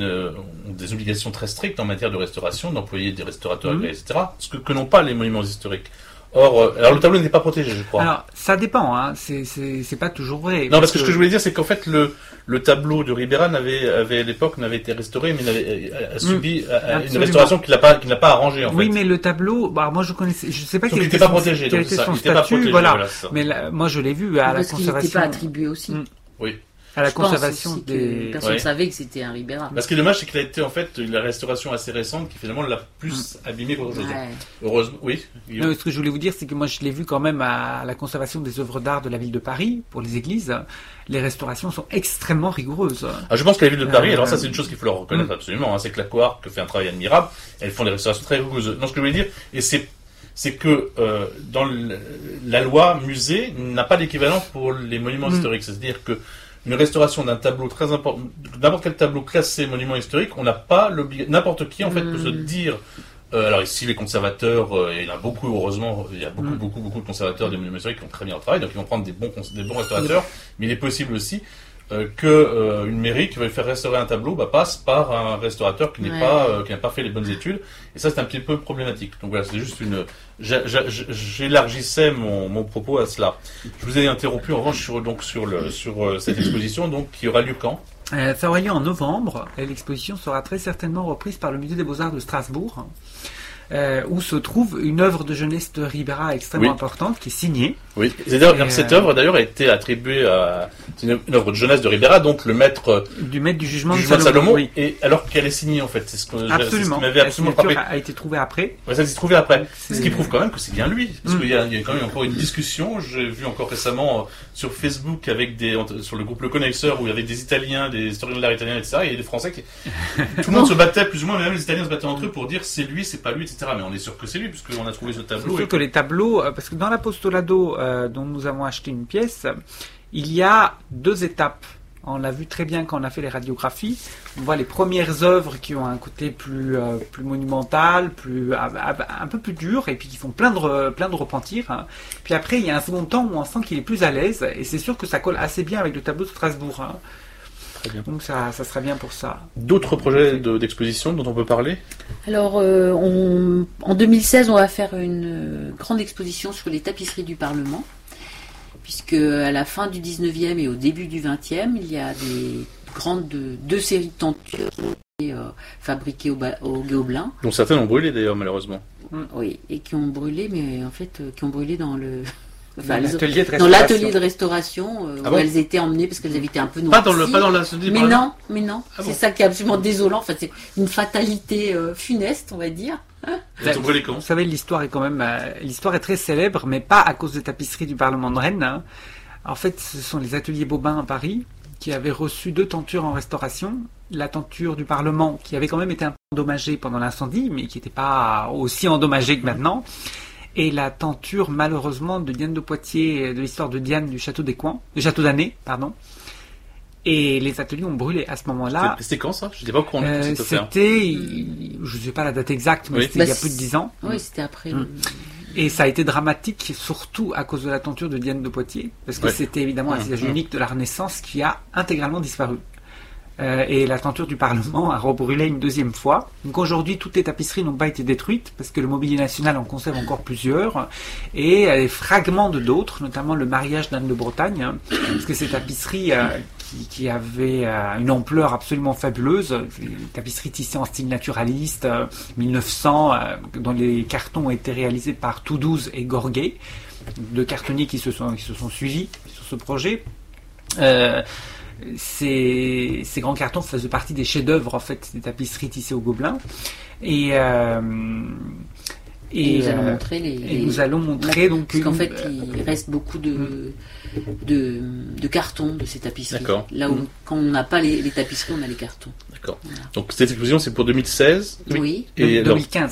des obligations très strictes en matière de restauration, d'employer des restaurateurs agréés, etc., ce que n'ont pas les monuments historiques. Or, alors le tableau n'est pas protégé, je crois. Alors, ça dépend, hein. C'est pas toujours vrai. Non, parce que ce que je voulais dire, c'est qu'en fait, le tableau de Ribera n'avait à l'époque n'avait été restauré, mais a subi une absolument. restauration qu'il n'a pas arrangée, en fait. Oui, mais le tableau, moi je connaissais, je sais pas Sauf quel qu'il était n'était pas son, protégé, quel donc était ça, son il n'était pas statut, protégé, voilà. c'est ça. Mais moi je l'ai vu à la parce qu'il n'était conservation, pas attribué aussi. Oui. à la Je pense conservation aussi que des. personne ne Ouais. savait que c'était un Ribera. Ce qui est dommage, c'est qu'il a été en fait la restauration assez récente qui finalement l'a plus abîmé qu'autre chose. Ouais. Heureusement, oui. Non, ce que je voulais vous dire, c'est que moi je l'ai vu quand même à la conservation des œuvres d'art de la ville de Paris pour les églises. Les restaurations sont extrêmement rigoureuses. Ah, je pense que la ville de Paris, alors ça Euh, c'est une chose qu'il faut leur reconnaître absolument, hein, c'est que la Coarque fait un travail admirable, elles font des restaurations très rigoureuses. Non, ce que je voulais dire, et c'est que dans la loi musée n'a pas d'équivalent pour les monuments historiques, c'est-à-dire que une restauration d'un tableau très important, n'importe quel tableau classé monument historique, on n'a pas l'obligation, n'importe qui en fait peut se dire. Alors ici, les conservateurs, il y en a beaucoup, heureusement, il y a beaucoup de conservateurs des monuments historiques qui ont très bien leur travail, donc ils vont prendre des bons restaurateurs, mais il est possible aussi une mairie qui veut faire restaurer un tableau passe par un restaurateur qui n'a pas fait les bonnes études, et ça c'est un petit peu problématique. Donc voilà, c'est juste j'élargissais mon propos à cela. Je vous ai interrompu en revanche sur cette exposition donc qui aura lieu quand? Ça aura lieu en novembre, et l'exposition sera très certainement reprise par le Musée des Beaux-Arts de Strasbourg, où se trouve une œuvre de jeunesse de Ribera extrêmement importante, qui est signée. Oui, cette œuvre d'ailleurs a été attribuée à une œuvre de jeunesse de Ribera, donc le maître Du maître du jugement du de jugement de Salomon, oui. et alors qu'elle est signée en fait, c'est ce que Absolument. qui m'avait absolument La signature frappé. a été trouvée après. Ouais, ça s'est trouvé après. C'est- Ce qui prouve quand même que c'est bien lui. Parce qu'il y a quand même encore une discussion. J'ai vu encore récemment sur Facebook sur le groupe Le Connaisseur où il y avait des Italiens, des historiens de l'art italiens, etc. Et il y a des Français qui... Tout le monde se battait plus ou moins, mais même les Italiens se battaient entre eux pour dire c'est lui, c'est pas lui, etc. Mais on est sûr que c'est lui puisqu'on a trouvé ce C'est tableau. sûr que les tableaux, parce que dans l'apostolado dont nous avons acheté une pièce, il y a deux étapes On l'a vu très bien quand on a fait les radiographies. On voit les premières œuvres qui ont un côté plus monumental, un peu plus dur, et puis qui font plein de repentir. Hein. Puis après, il y a un second temps où on sent qu'il est plus à l'aise, et c'est sûr que ça colle assez bien avec le tableau de Strasbourg. Hein. Très bien. Donc ça sera bien pour ça. D'autres projets d'exposition dont on peut parler? Alors, en 2016, on va faire une grande exposition sur les tapisseries du Parlement. Puisque à la fin du 19e et au début du 20e, il y a deux séries de tentures fabriquées au Gobelin. Dont certaines ont brûlé d'ailleurs, malheureusement. Oui, et qui ont brûlé, mais en fait, qui ont brûlé dans l'atelier de restauration où bon elles étaient emmenées parce qu'elles avaient été un peu noircies. Pas dans la Mais non, Ah c'est bon. ça qui est absolument désolant. Enfin, c'est une fatalité funeste, on va dire. Elles ont brûlé quand? Vous savez, l'histoire est très célèbre, mais pas à cause des tapisseries du Parlement de Rennes. Hein. En fait, ce sont les ateliers Bobin à Paris qui avaient reçu 2 tentures en restauration. La tenture du Parlement, qui avait quand même été un peu endommagée pendant l'incendie, mais qui n'était pas aussi endommagée que maintenant. Et la tenture, malheureusement, de Diane de Poitiers, de l'histoire de Diane du château d'Année, pardon. Et les ateliers ont brûlé à ce moment-là. C'était quand ça? Je n'étais pas au courant de cette affaire. C'était, je ne sais pas la date exacte, mais c'était il y a plus de 10 ans. Oui, c'était après. Et ça a été dramatique, surtout à cause de la tenture de Diane de Poitiers, parce que c'était évidemment un visage unique de la Renaissance qui a intégralement disparu. Et la tenture du Parlement a rebrûlé une 2e fois. Donc aujourd'hui, toutes les tapisseries n'ont pas été détruites, parce que le Mobilier National en conserve encore plusieurs, et les fragments de d'autres, notamment le mariage d'Anne de Bretagne, hein, parce que ces tapisseries qui avaient une ampleur absolument fabuleuse, des tapisseries tissées en style naturaliste, 1900, dont les cartons ont été réalisés par Toudouse et Gorguet, 2 cartonniers qui se sont suivis sur ce projet. Ces grands cartons faisaient partie des chefs-d'œuvre en fait des tapisseries tissées au Gobelin et nous allons montrer donc parce qu'en fait il reste beaucoup de cartons de ces tapisseries. D'accord. Là où quand on n'a pas les tapisseries, on a les cartons. D'accord. Voilà. Donc cette exposition c'est pour 2016. Oui. Et 2015.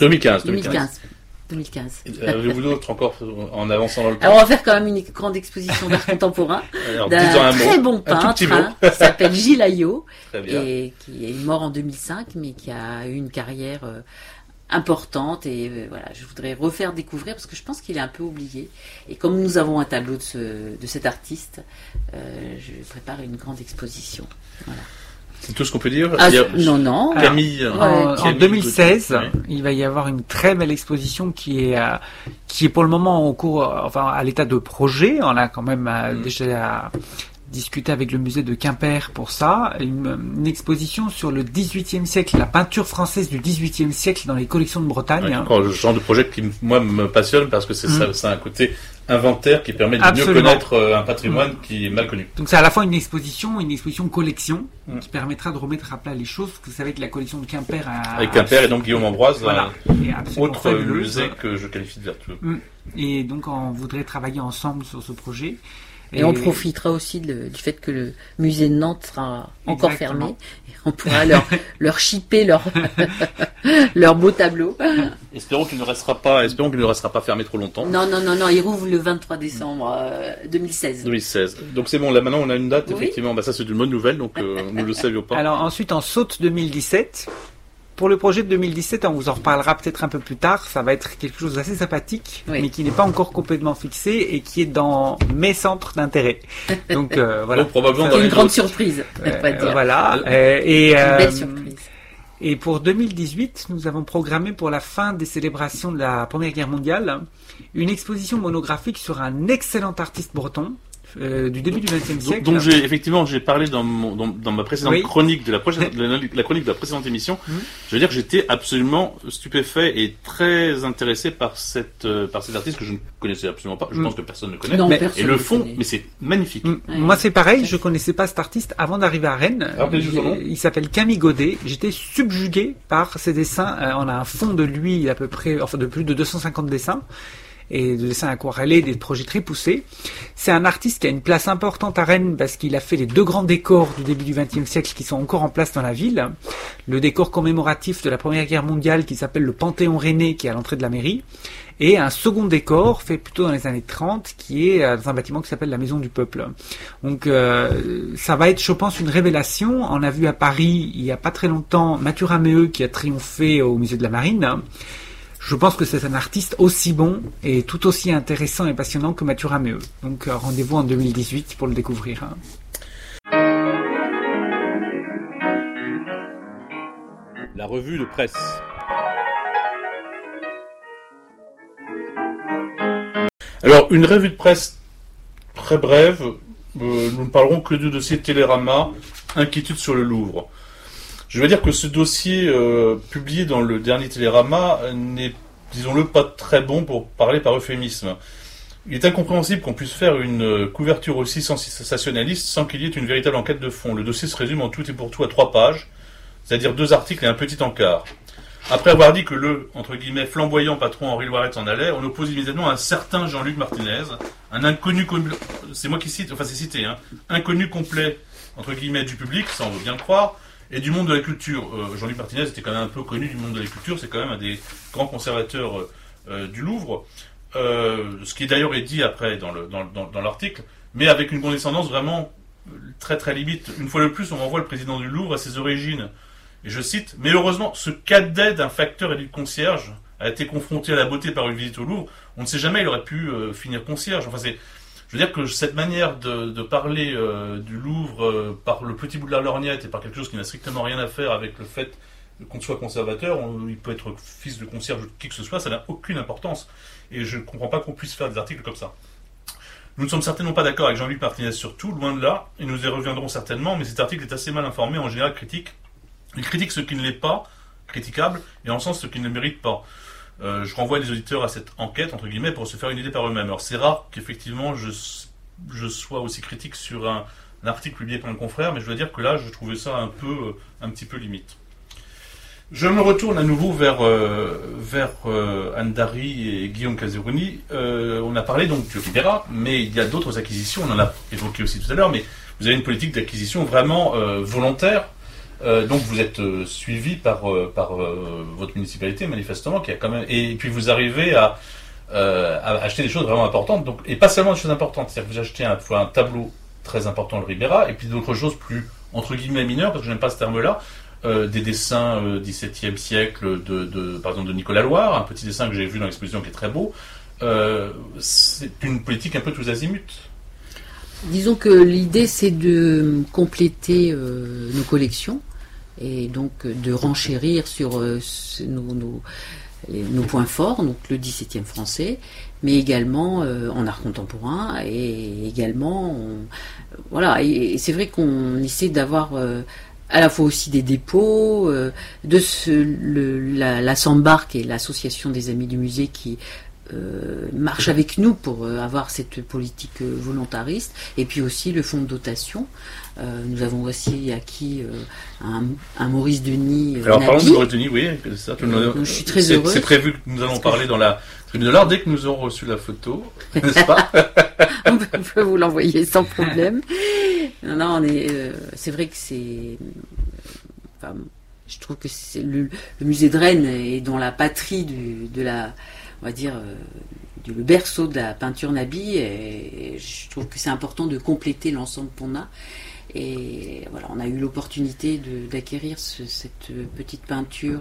2015. Avez-vous d'autres encore en avançant dans le temps? Alors on va faire quand même une grande exposition d'art contemporain Alors, disons d'un un très mot, bon un tout peintre petit mot. qui s'appelle Gilles Ayot Très bien. et qui est mort en 2005 mais qui a eu une carrière importante et voilà, je voudrais refaire découvrir parce que je pense qu'il est un peu oublié et comme nous avons un tableau de cet artiste, je prépare une grande exposition. Voilà. C'est tout ce qu'on peut dire. Non. Camille, En 2016, oui. il va y avoir une très belle exposition qui est pour le moment à l'état de projet. On a quand même déjà discuté avec le musée de Quimper pour ça. Une exposition sur le XVIIIe siècle, la peinture française du XVIIIe siècle dans les collections de Bretagne. Encore le genre de projet qui, moi, me passionne parce que ça a un côté inventaire qui permet de Absolument. mieux connaître un patrimoine qui est mal connu. Donc c'est à la fois une exposition collection qui permettra de remettre à plat les choses. Vous savez que la collection de Quimper Avec Quimper et donc Guillaume Ambroise, voilà, est absolument autre fabuleuse. musée que je qualifie de vertueux. Et donc on voudrait travailler ensemble sur ce projet. Et on profitera aussi du fait que le musée de Nantes sera encore Exactement. fermé. Et on pourra leur shipper leur beau tableau. Espérons qu'il ne restera pas fermé trop longtemps. Non, il rouvre le 23 décembre 2016. 2016. Donc c'est bon, là maintenant on a une date, Oui. effectivement. Ça c'est une bonne nouvelle, donc nous le savions pas. Alors ensuite on saute 2017. Pour le projet de 2017, on vous en reparlera peut-être un peu plus tard. Ça va être quelque chose d'assez sympathique, Oui. mais qui n'est pas encore complètement fixé et qui est dans mes centres d'intérêt. Donc voilà. Donc, probablement C'est dans une les grande autres. surprise, on va dire. Voilà. Une belle surprise. Et pour 2018, nous avons programmé pour la fin des célébrations de la Première Guerre mondiale une exposition monographique sur un excellent artiste breton du début du XXe siècle. Donc j'ai parlé dans ma précédente Oui. chronique la chronique de la précédente émission. Je veux dire que j'étais absolument stupéfait et très intéressé par cet artiste que je ne connaissais absolument pas. Je pense que personne ne connaît. Non, Mais- personne Et le ne fond, connaît. mais c'est magnifique. Moi c'est pareil, je connaissais pas cet artiste avant d'arriver à Rennes. Rappelez-nous son nom. Il s'appelle Camille Godet. J'étais subjugué par ses dessins. On a un fond de lui à peu près, enfin de plus de 250 dessins. et de dessin aquarellé, des projets très poussés. C'est un artiste qui a une place importante à Rennes parce qu'il a fait les 2 grands décors du début du XXe siècle qui sont encore en place dans la ville. Le décor commémoratif de la Première Guerre mondiale qui s'appelle le Panthéon Rennais, qui est à l'entrée de la mairie, et un second décor fait plutôt dans les années 30 qui est dans un bâtiment qui s'appelle la Maison du Peuple. Donc ça va être, je pense, une révélation. On a vu à Paris il y a pas très longtemps Mathieu Rameau qui a triomphé au musée de la Marine. Je pense que c'est un artiste aussi bon et tout aussi intéressant et passionnant que Mathieu Rameau. Donc rendez-vous en 2018 pour le découvrir. La revue de presse. Alors, une revue de presse très brève. Nous ne parlerons que du dossier Télérama, inquiétude sur le Louvre. Je vais dire que ce dossier publié dans le dernier Télérama n'est, disons-le, pas très bon pour parler par euphémisme. Il est incompréhensible qu'on puisse faire une couverture aussi sensationnaliste sans qu'il y ait une véritable enquête de fond. Le dossier se résume en tout et pour tout à 3 pages, c'est-à-dire 2 articles et un petit encart. Après avoir dit que le, entre guillemets, flamboyant patron Henri Loiret s'en allait, on oppose immédiatement un certain Jean-Luc Martinez, un inconnu, c'est moi qui cite, enfin c'est cité, inconnu complet, entre guillemets, du public, ça on veut bien le croire, et du monde de la culture. Jean-Luc Martinez était quand même un peu connu du monde de la culture, c'est quand même un des grands conservateurs du Louvre, ce qui d'ailleurs est dit après dans l'article, mais avec une condescendance vraiment très très limite. Une fois de plus, on renvoie le président du Louvre à ses origines. Et je cite, mais heureusement, ce cadet d'un facteur et du concierge a été confronté à la beauté par une visite au Louvre. On ne sait jamais, il aurait pu finir concierge. Enfin, je veux dire que cette manière de parler du Louvre par le petit bout de la lorgnette et par quelque chose qui n'a strictement rien à faire avec le fait qu'on soit conservateur, il peut être fils de concierge ou qui que ce soit, ça n'a aucune importance. Et je ne comprends pas qu'on puisse faire des articles comme ça. Nous ne sommes certainement pas d'accord avec Jean-Luc Martinez sur tout, loin de là, et nous y reviendrons certainement, mais cet article est assez mal informé, en général critique. Il critique ce qui ne l'est pas, critiquable, et en sens ce qui ne le mérite pas. Je renvoie les auditeurs à cette enquête, entre guillemets, pour se faire une idée par eux-mêmes. Alors c'est rare qu'effectivement je sois aussi critique sur un article publié par un confrère, mais je dois dire que là, je trouvais ça un petit peu limite. Je me retourne à nouveau vers Anne Dary et Guillaume Caseroni. On a parlé donc du Ribera, mais il y a d'autres acquisitions, on en a évoqué aussi tout à l'heure, mais vous avez une politique d'acquisition vraiment volontaire. Donc vous êtes suivi par votre municipalité manifestement, qui a quand même, et puis vous arrivez à acheter des choses vraiment importantes, donc, et pas seulement des choses importantes, c'est-à-dire que vous achetez à la fois un tableau très important, le Ribera, et puis d'autres choses plus entre guillemets mineures, parce que je n'aime pas ce terme-là, des dessins XVIIe siècle par exemple de Nicolas Loire, un petit dessin que j'ai vu dans l'exposition qui est très beau. C'est une politique un peu tous azimuts. Disons que l'idée c'est de compléter nos collections et donc de renchérir sur nos points forts, donc le XVIIe français, mais également en art contemporain et également voilà, et c'est vrai qu'on essaie d'avoir à la fois aussi des dépôts la Sambar, qui est l'association des amis du musée qui marche avec nous pour avoir cette politique volontariste, et puis aussi le fonds de dotation. Nous avons aussi acquis un Maurice Denis. Alors parlons de Maurice Denis, oui, ça, je suis très heureuse. C'est prévu que nous allons parler dans la tribune de l'art dès que nous aurons reçu la photo, n'est-ce pas? On peut vous l'envoyer sans problème. Non, c'est vrai que c'est. Enfin, je trouve que c'est le musée de Rennes est dans la patrie on va dire, le berceau de la peinture Nabi, et je trouve que c'est important de compléter l'ensemble qu'on a. Et voilà, on a eu l'opportunité d'acquérir cette petite peinture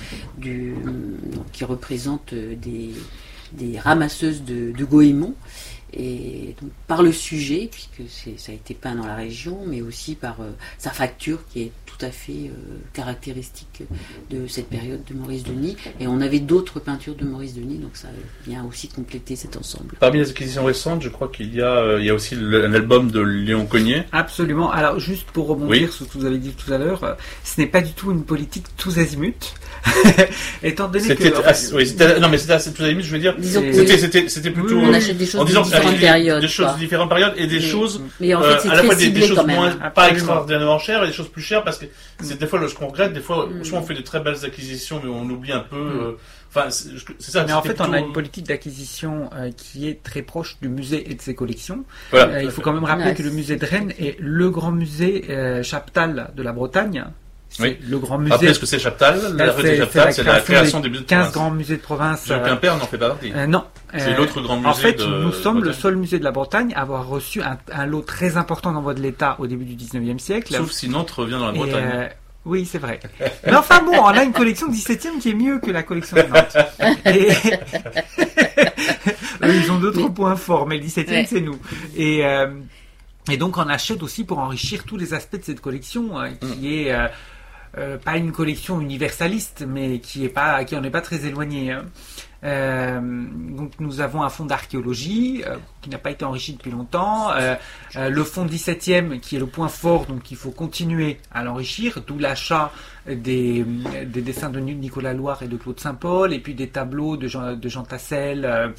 qui représente des ramasseuses de Goémon, et donc, par le sujet, puisque ça a été peint dans la région, mais aussi par sa facture qui est tout à fait caractéristique de cette période de Maurice Denis. Et on avait d'autres peintures de Maurice Denis, donc ça vient aussi compléter cet ensemble. Parmi les acquisitions récentes, je crois qu'il y a aussi un album de Léon Cogniet. Absolument. Alors juste pour rebondir sur ce que vous avez dit tout à l'heure, ce n'est pas du tout une politique tous azimuts. Étant donné c'était tous azimuts, je veux dire, c'était plutôt on achète des choses de différentes périodes, des choses de différentes périodes et des choses mais en fait, c'est à la fois des choses moins pas extraordinairement chères et des choses plus chères, parce que c'est des fois ce qu'on regrette, des fois soit on fait de très belles acquisitions mais on oublie un peu Enfin, c'est ça. Mais en c'était fait, on a plutôt- une politique d'acquisition qui est très proche du musée et de ses collections. Voilà. Il faut quand même rappeler Ouais, que le c'est- musée de Rennes est le grand musée chaptal de la Bretagne. C'est Oui. le grand musée. Rappelez ce que c'est Chaptal. La C'est- réalité c'est Chaptal, c'est la création des musées de 15 province. grands musées de province. Le Quimper n'en fait pas partie. Non. C'est l'autre grand musée En fait, de nous sommes le Bretagne. seul musée de la Bretagne à avoir reçu un lot très important d'envoi de l'État au début du 19e siècle. Sauf si Nantes revient dans la Et, Bretagne. oui, c'est vrai. Mais enfin bon, on a une collection 17e qui est mieux que la collection de Nantes. Et... Eux, ils ont d'autres points forts, mais le 17e, Ouais. c'est nous. Et donc, on achète aussi pour enrichir tous les aspects de cette collection, qui est pas une collection universaliste, mais qui en est pas très éloignée. Hein. Donc nous avons un fonds d'archéologie qui n'a pas été enrichi depuis longtemps, le fonds 17e qui est le point fort, donc il faut continuer à l'enrichir, d'où l'achat des dessins de Nicolas Loire et de Claude Saint-Paul, et puis des tableaux de Jean Tassel,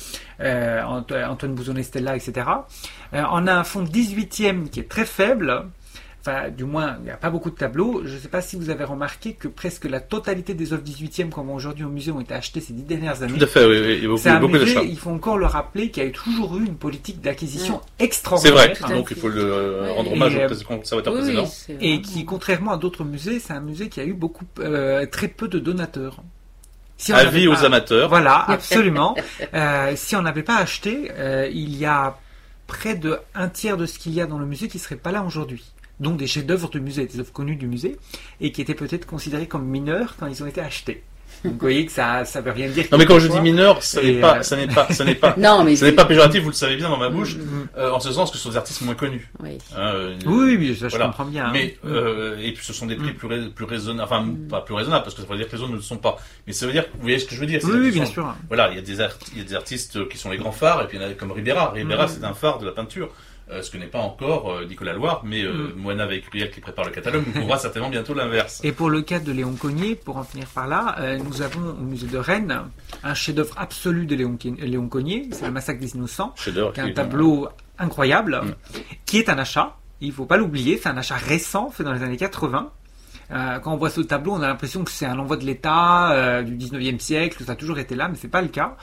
Antoine Bouzonnet-Stella, etc. On a un fonds 18e qui est très faible. Enfin, du moins, il n'y a pas beaucoup de tableaux. Je ne sais pas si vous avez remarqué que presque la totalité des œuvres 18e qu'on voit aujourd'hui au musée ont été achetées ces 10 dernières années. Tout à fait, oui. Il y a C'est un beaucoup musée, d'achats. il faut encore le rappeler, qu'il y a toujours eu une politique d'acquisition C'est extraordinaire. vrai, Tout à donc fait. il faut le Ouais. rendre hommage Et, au conservateur Oui, oui, précédent. c'est Et vraiment- qui, contrairement à d'autres musées, c'est un musée qui a eu très peu de donateurs. Si on Avis n'avait aux pas- amateurs. Voilà, absolument. Si on n'avait pas acheté, il y a près de un tiers de ce qu'il y a dans le musée qui serait pas là aujourd'hui. Donc des chefs-d'œuvre du musée, des œuvres connues du musée, et qui étaient peut-être considérés comme mineurs quand ils ont été achetés. Donc vous voyez que ça veut rien dire. Non mais quand je dis quelquefois. mineur, ça Et, n'est pas, Non, mais ce n'est pas péjoratif, vous le savez bien dans ma bouche, Mm. en ce sens que ce sont des artistes moins connus. Oui. Hein, Oui, ça, je Voilà. comprends bien. Mais hein. et puis ce sont des prix plus raisonnables, enfin pas plus raisonnables parce que ça veut dire que les autres ne le sont pas. Mais ça veut dire, vous voyez ce que je veux dire. Oui, c'est-à-dire oui, que bien ce sont- sûr. Voilà, il y a des artistes qui sont les grands phares et puis il y en a comme Ribera. Ribera, c'est un phare de la peinture. Ce que n'est pas encore Nicolas Loire, mais Moana Veicuriel qui prépare le catalogue nous prouvera certainement bientôt l'inverse. Et pour le cas de Léon Cogniet, pour en finir par là, nous avons au musée de Rennes un chef-d'œuvre absolu de Léon Cogniet, c'est le Massacre des Innocents, Chef-d'œuvre. qui est un tableau incroyable, qui est un achat. Il ne faut pas l'oublier, c'est un achat récent, fait dans les années 80. Quand on voit ce tableau, on a l'impression que c'est un envoi de l'État du 19e siècle, que ça a toujours été là, mais c'est pas le cas.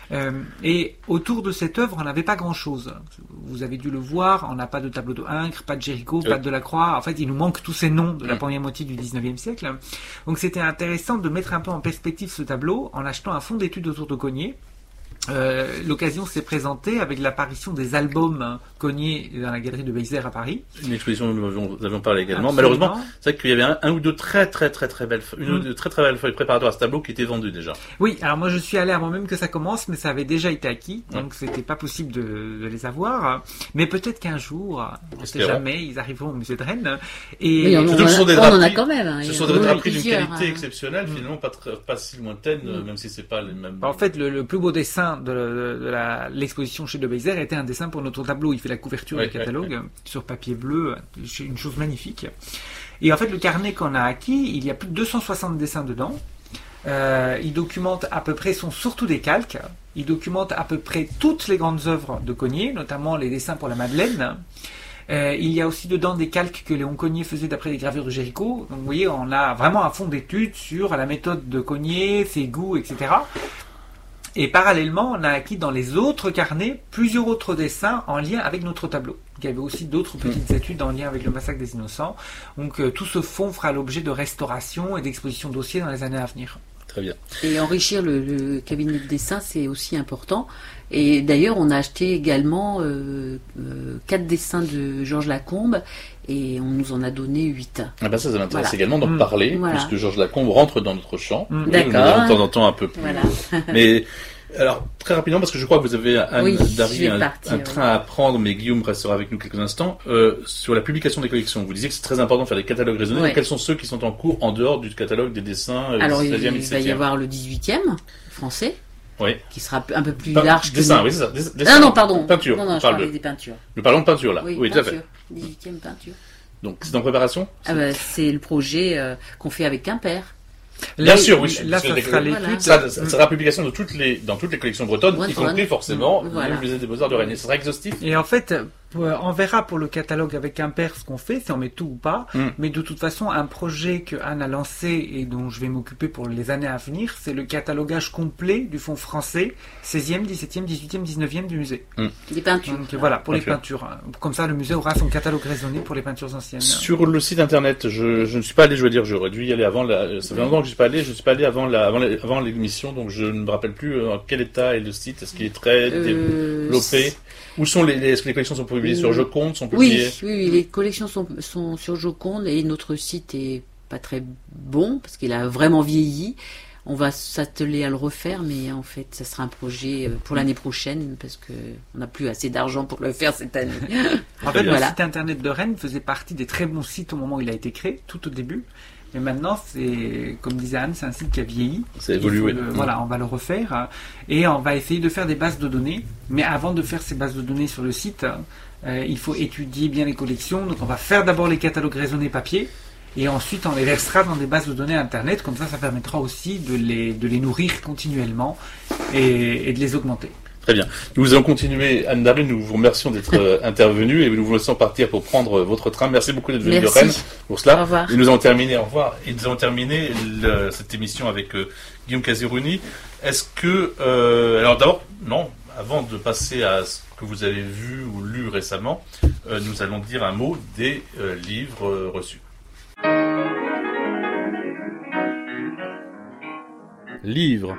Et autour de cette œuvre, on n'avait pas grand-chose. Vous avez dû le voir, on n'a pas de tableau de Ingres, pas de Géricault, pas de Delacroix. En fait, il nous manque tous ces noms de la première moitié du 19e siècle. Donc c'était intéressant de mettre un peu en perspective ce tableau en achetant un fonds d'études autour de Cogniet. L'occasion s'est présentée avec l'apparition des albums Cogniet dans la galerie de Béziers à Paris. Une exposition dont nous avions parlé également. Absolument. Malheureusement, c'est vrai qu'il y avait un ou deux très belles feuilles préparatoires à ce tableau qui étaient vendues déjà. Oui, alors moi je suis allé avant même que ça commence, mais ça avait déjà été acquis, donc c'était pas possible de les avoir. Mais peut-être qu'un jour, on ne sait Espérons. jamais, ils arriveront au musée de Rennes. Et Oui, on, Surtout en que ce sont des a, on en a draperies. quand même. hein. Ce Il y sont en des a draperies d'une plusieurs, qualité hein. exceptionnelle, finalement pas si lointaine, même si c'est pas les mêmes. en fait, le plus beau dessin de l'exposition chez de Béziers était un dessin pour notre tableau. Il fait la couverture Ouais, du catalogue ouais. sur papier bleu, c'est une chose magnifique. Et en fait, le carnet qu'on a acquis, il y a plus de 260 dessins dedans. Il documente à peu près, sont surtout des calques. Il documente à peu près toutes les grandes œuvres de Cogniet, notamment les dessins pour la Madeleine. Il y a aussi dedans des calques que Léon Cogniet faisait d'après les gravures de Géricault. Donc vous voyez, on a vraiment un fond d'études sur la méthode de Cogniet, ses goûts, etc. Et parallèlement, on a acquis dans les autres carnets plusieurs autres dessins en lien avec notre tableau. Il y avait aussi d'autres petites études en lien avec le Massacre des Innocents. Donc tout ce fonds fera l'objet de restauration et d'exposition de dossiers dans les années à venir. Très bien. Et enrichir le cabinet de dessin, c'est aussi important. Et d'ailleurs, on a acheté également 4 dessins de Georges Lacombe et on nous en a donné 8. Ah ben ça m'intéresse Voilà. également d'en parler, Voilà. puisque Georges Lacombe rentre dans notre champ. Oui, D'accord. nous avons de temps en temps un peu plus. Voilà. Mais alors très rapidement, parce que je crois que vous avez Oui, Dari, je vais partir, un train à prendre, mais Guillaume restera avec nous quelques instants, sur la publication des collections. Vous disiez que c'est très important de faire des catalogues raisonnés. Ouais. Quels sont ceux qui sont en cours en dehors du catalogue des dessins Alors, 16e et il va y 17e? avoir le 18e français, Oui. qui sera un peu plus Pas- large que dessin, nous. oui, c'est ça. Ah Dessin. non, pardon. Peinture. Non, je Parle parlais de- des peintures. Nous parlons de peinture là. Oui, tout à peinture. fait. 18e peinture. Donc c'est en préparation. Ah bah, c'est le projet qu'on fait avec Quimper. Bien sûr, oui. Là, parce ça que sera les- l'étude. Ça sera la publication dans toutes les collections bretonnes, y Bretonnes. compris forcément Voilà. le musée des Beaux-Arts de Rennes. Et ce sera exhaustif. Et en fait, On verra pour le catalogue avec Quimper ce qu'on fait, si on met tout ou pas. Mais de toute façon, un projet que Anne a lancé et dont je vais m'occuper pour les années à venir, c'est le catalogage complet du fonds français, 16e, 17e, 18e, 19e du musée. Les peintures. Donc voilà, pour les peintures. Comme ça, le musée aura son catalogue raisonné pour les peintures anciennes. Sur le site internet, je ne suis pas allé, je veux dire, j'aurais dû y aller avant. Ça fait longtemps que je suis pas allé avant l'émission, donc je ne me rappelle plus en quel état est le site. Est-ce qu'il est très développé? Où sont est-ce que les collections sont publiées sur Joconde, sont publiées? Oui, les collections sont sur Joconde et notre site est pas très bon parce qu'il a vraiment vieilli. On va s'atteler à le refaire, mais en fait, ça sera un projet pour l'année prochaine parce que on n'a plus assez d'argent pour le faire cette année. En fait, le site internet de Rennes faisait partie des très bons sites au moment où il a été créé, tout au début. Mais maintenant, c'est, comme disait Anne, c'est un site qui a vieilli. C'est évolué. Voilà, on va le refaire et on va essayer de faire des bases de données. Mais avant de faire ces bases de données sur le site, il faut étudier bien les collections. Donc, on va faire d'abord les catalogues raisonnés papier et ensuite on les versera dans des bases de données internet. Comme ça permettra aussi de les nourrir continuellement et de les augmenter. Très bien. Nous allons continuer. Anne Darry, nous vous remercions d'être intervenue et nous vous laissons partir pour prendre votre train. Merci beaucoup d'être venue de Rennes pour cela. Au revoir. Et nous allons terminer, au revoir. Et nous allons terminer cette émission avec Guillaume Caserouni. Est-ce que... alors d'abord, non, avant de passer à ce que vous avez vu ou lu récemment, nous allons dire un mot des livres reçus. Livre.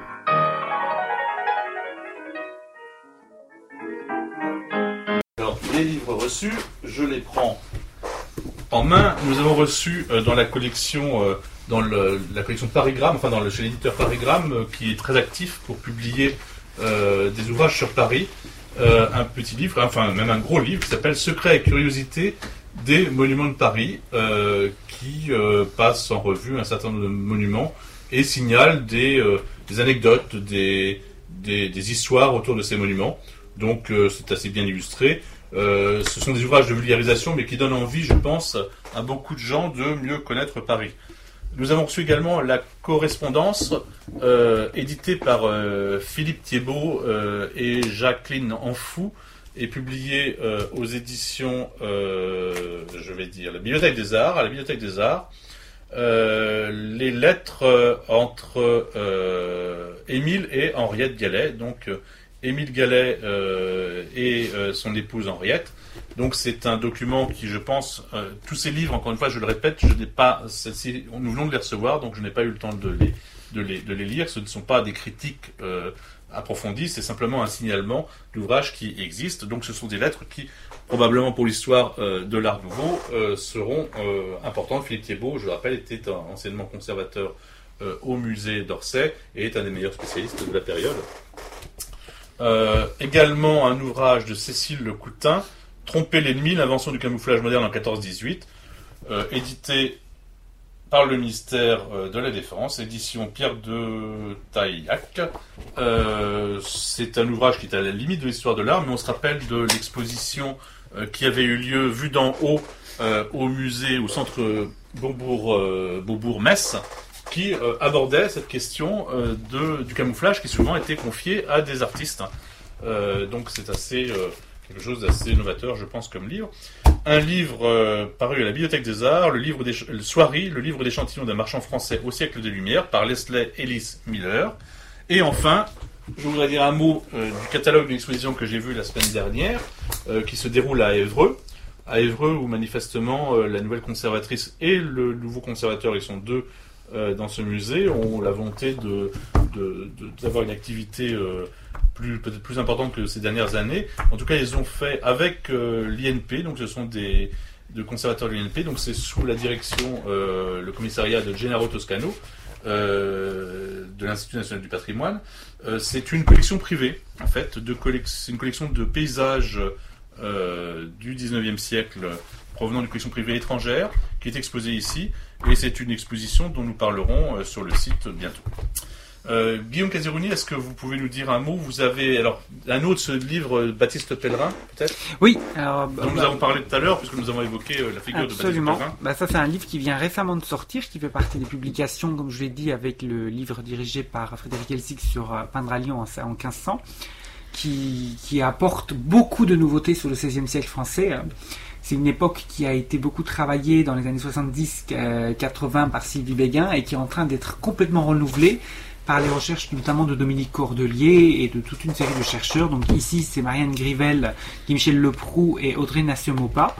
Alors, les livres reçus, je les prends en main. Nous avons reçu dans la collection, la collection Parigramme, enfin chez l'éditeur Parigramme, qui est très actif pour publier des ouvrages sur Paris, un petit livre, enfin même un gros livre qui s'appelle Secrets et curiosités des monuments de Paris, qui passe en revue un certain nombre de monuments et signale des anecdotes, des histoires autour de ces monuments. Donc c'est assez bien illustré. Ce sont des ouvrages de vulgarisation, mais qui donnent envie, je pense, à beaucoup de gens de mieux connaître Paris. Nous avons reçu également la correspondance éditée par Philippe Thiebaud et Jacqueline Enfou et publiée aux éditions, je vais dire, la Bibliothèque des Arts, à la Bibliothèque des Arts. Les lettres entre Émile et Henriette Gallet, donc Émile Gallet et son épouse Henriette. Donc c'est un document qui, je pense, tous ces livres, encore une fois, je le répète, je n'ai pas, nous venons de les recevoir, donc je n'ai pas eu le temps de les lire. Ce ne sont pas des critiques approfondies, c'est simplement un signalement d'ouvrages qui existent. Donc ce sont des lettres qui, probablement pour l'histoire de l'Art Nouveau, seront importantes. Philippe Thiebaud, je le rappelle, était anciennement conservateur au musée d'Orsay et est un des meilleurs spécialistes de la période. Également un ouvrage de Cécile Lecoutin, Tromper l'ennemi, l'invention du camouflage moderne en 14-18, édité par le ministère de la Défense, édition Pierre de Taillac. C'est un ouvrage qui est à la limite de l'histoire de l'art, mais on se rappelle de l'exposition qui avait eu lieu, vue d'en haut, au musée, au centre Beaubourg-Metz, qui abordait cette question du camouflage qui souvent était confié à des artistes. Donc c'est assez quelque chose d'assez novateur, je pense, comme livre. Un livre paru à la Bibliothèque des Arts, le livre d'échantillons d'un marchand français au siècle des Lumières, par Leslie Ellis Miller. Et enfin, je voudrais dire un mot du catalogue d'une exposition que j'ai vue la semaine dernière, qui se déroule à Évreux. À Évreux, où manifestement la nouvelle conservatrice et le nouveau conservateur, ils sont deux dans ce musée, ont la volonté d'avoir une activité peut-être plus importante que ces dernières années. En tout cas, ils ont fait avec l'INP, donc ce sont des conservateurs de l'INP, donc c'est sous la direction, le commissariat de Gennaro Toscano, de l'Institut national du patrimoine. C'est une collection privée, en fait, c'est une collection de paysages du 19e siècle provenant d'une collection privée étrangère qui est exposée ici, et c'est une exposition dont nous parlerons sur le site bientôt. Guillaume Caserouni, est-ce que vous pouvez nous dire un mot? Vous avez alors un autre ce livre, Baptiste Pellerin, peut-être? Oui. dont nous avons parlé tout à l'heure, puisque nous avons évoqué la figure de Baptiste Pellerin. Ça, c'est un livre qui vient récemment de sortir, qui fait partie des publications, comme je l'ai dit, avec le livre dirigé par Frédéric Elsig sur peindre à Lyon en 1500, qui apporte beaucoup de nouveautés sur le XVIe siècle français. C'est une époque qui a été beaucoup travaillée dans les années 70-80 par Sylvie Béguin et qui est en train d'être complètement renouvelée par les recherches notamment de Dominique Cordelier et de toute une série de chercheurs. Donc ici, c'est Marianne Grivel, Guy-Michel Leproux et Audrey Nassio-Mopa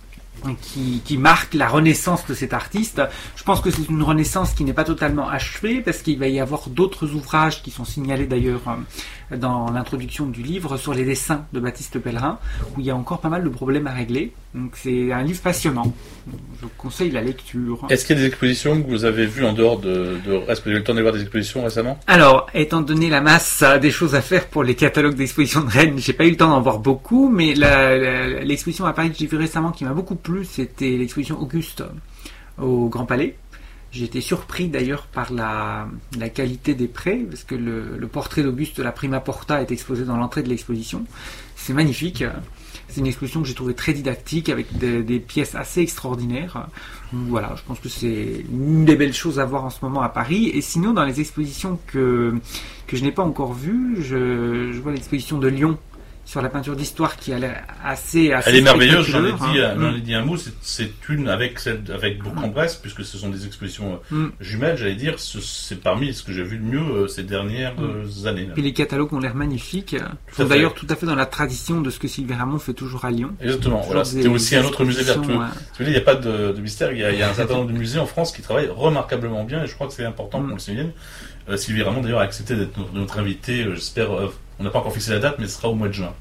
qui marque la renaissance de cet artiste. Je pense que c'est une renaissance qui n'est pas totalement achevée parce qu'il va y avoir d'autres ouvrages qui sont signalés d'ailleurs dans l'introduction du livre sur les dessins de Baptiste Pellerin où il y a encore pas mal de problèmes à régler. Donc c'est un livre passionnant. Je conseille la lecture. Est-ce qu'il y a des expositions que vous avez vues en dehors est-ce que vous avez eu le temps de voir des expositions récemment? Alors, étant donné la masse des choses à faire pour les catalogues d'expositions de Rennes, j'ai pas eu le temps d'en voir beaucoup, mais l'exposition à Paris que j'ai vue récemment qui m'a beaucoup plu, c'était l'exposition Auguste au Grand Palais. J'ai été surpris d'ailleurs par la qualité des prêts, parce que le portrait d'Auguste de la Prima Porta est exposé dans l'entrée de l'exposition. C'est magnifique. C'est une exposition que j'ai trouvée très didactique, avec des pièces assez extraordinaires. Voilà, je pense que c'est une des belles choses à voir en ce moment à Paris. Et sinon, dans les expositions que je n'ai pas encore vues, je vois l'exposition de Lyon sur la peinture d'histoire qui a l'air assez elle est merveilleuse, j'en ai dit. dit un mot, c'est une avec Bourg-en-Bresse, puisque ce sont des expositions jumelles, j'allais dire, c'est parmi ce que j'ai vu de mieux ces dernières années. Et les catalogues ont l'air magnifiques, sont d'ailleurs tout à fait dans la tradition de ce que Sylvie Ramond fait toujours à Lyon. Exactement, voilà, c'était aussi un autre musée vertueux. Il n'y a pas de mystère, il y a un certain nombre de musées en France qui travaillent remarquablement bien, et je crois que c'est important qu'on le souligne. Sylvie Ramond d'ailleurs a accepté d'être notre invité, j'espère, on n'a pas encore fixé la date, mais ce sera au mois de juin.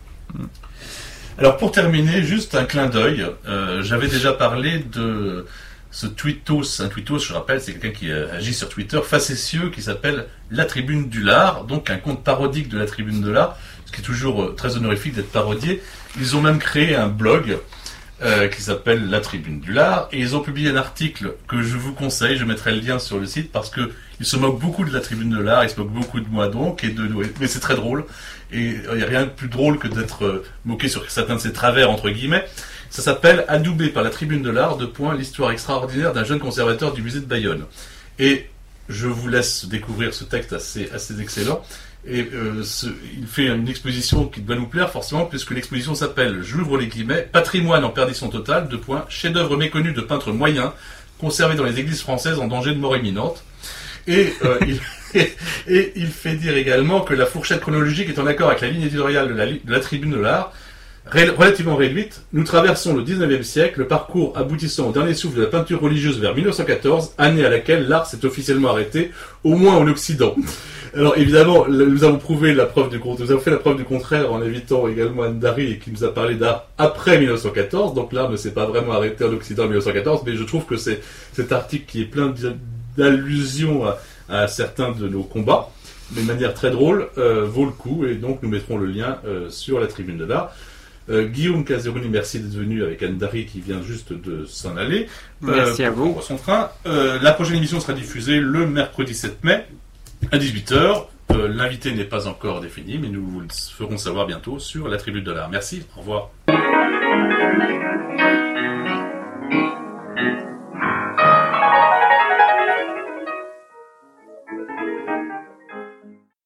Alors pour terminer, juste un clin d'œil, j'avais déjà parlé de ce tweetos, un tweetos, je rappelle, c'est quelqu'un qui agit sur Twitter, facétieux, qui s'appelle La Tribune du Lard, donc un compte parodique de La Tribune de l'Art, ce qui est toujours très honorifique d'être parodié. Ils ont même créé un blog qui s'appelle La Tribune du Lard, et ils ont publié un article que je vous conseille, je mettrai le lien sur le site, parce que ils se moquent beaucoup de La Tribune de l'Art, ils se moquent beaucoup de moi donc, mais c'est très drôle, et il n'y a rien de plus drôle que d'être moqué sur certains de ces travers, entre guillemets. Ça s'appelle « Adoubé par La Tribune de l'Art, l'histoire extraordinaire d'un jeune conservateur du musée de Bayonne ». Et je vous laisse découvrir ce texte assez excellent. Et il fait une exposition qui doit nous plaire forcément, puisque l'exposition s'appelle, j'ouvre les guillemets, « Patrimoine en perdition totale, chef-d'œuvre méconnu de peintres moyens, conservé dans les églises françaises en danger de mort imminente ». Et il fait dire également que la fourchette chronologique est en accord avec la ligne éditoriale de la Tribune de l'Art, relativement réduite. Nous traversons le 19e siècle, le parcours aboutissant au dernier souffle de la peinture religieuse vers 1914, année à laquelle l'art s'est officiellement arrêté, au moins en Occident. Alors évidemment, nous avons fait la preuve du contraire en invitant également Anne Dary qui nous a parlé d'art après 1914, donc l'art ne s'est pas vraiment arrêté en Occident en 1914, mais je trouve que c'est cet article qui est plein d'allusions à certains de nos combats, mais de manière très drôle, vaut le coup, et donc nous mettrons le lien sur la Tribune de l'Art. Guillaume Caseroni, merci d'être venu avec Anne Dary qui vient juste de s'en aller. Merci à vous. Pour son train. La prochaine émission sera diffusée le mercredi 7 mai à 18h. L'invité n'est pas encore défini, mais nous vous le ferons savoir bientôt sur la Tribune de l'Art. Merci, au revoir.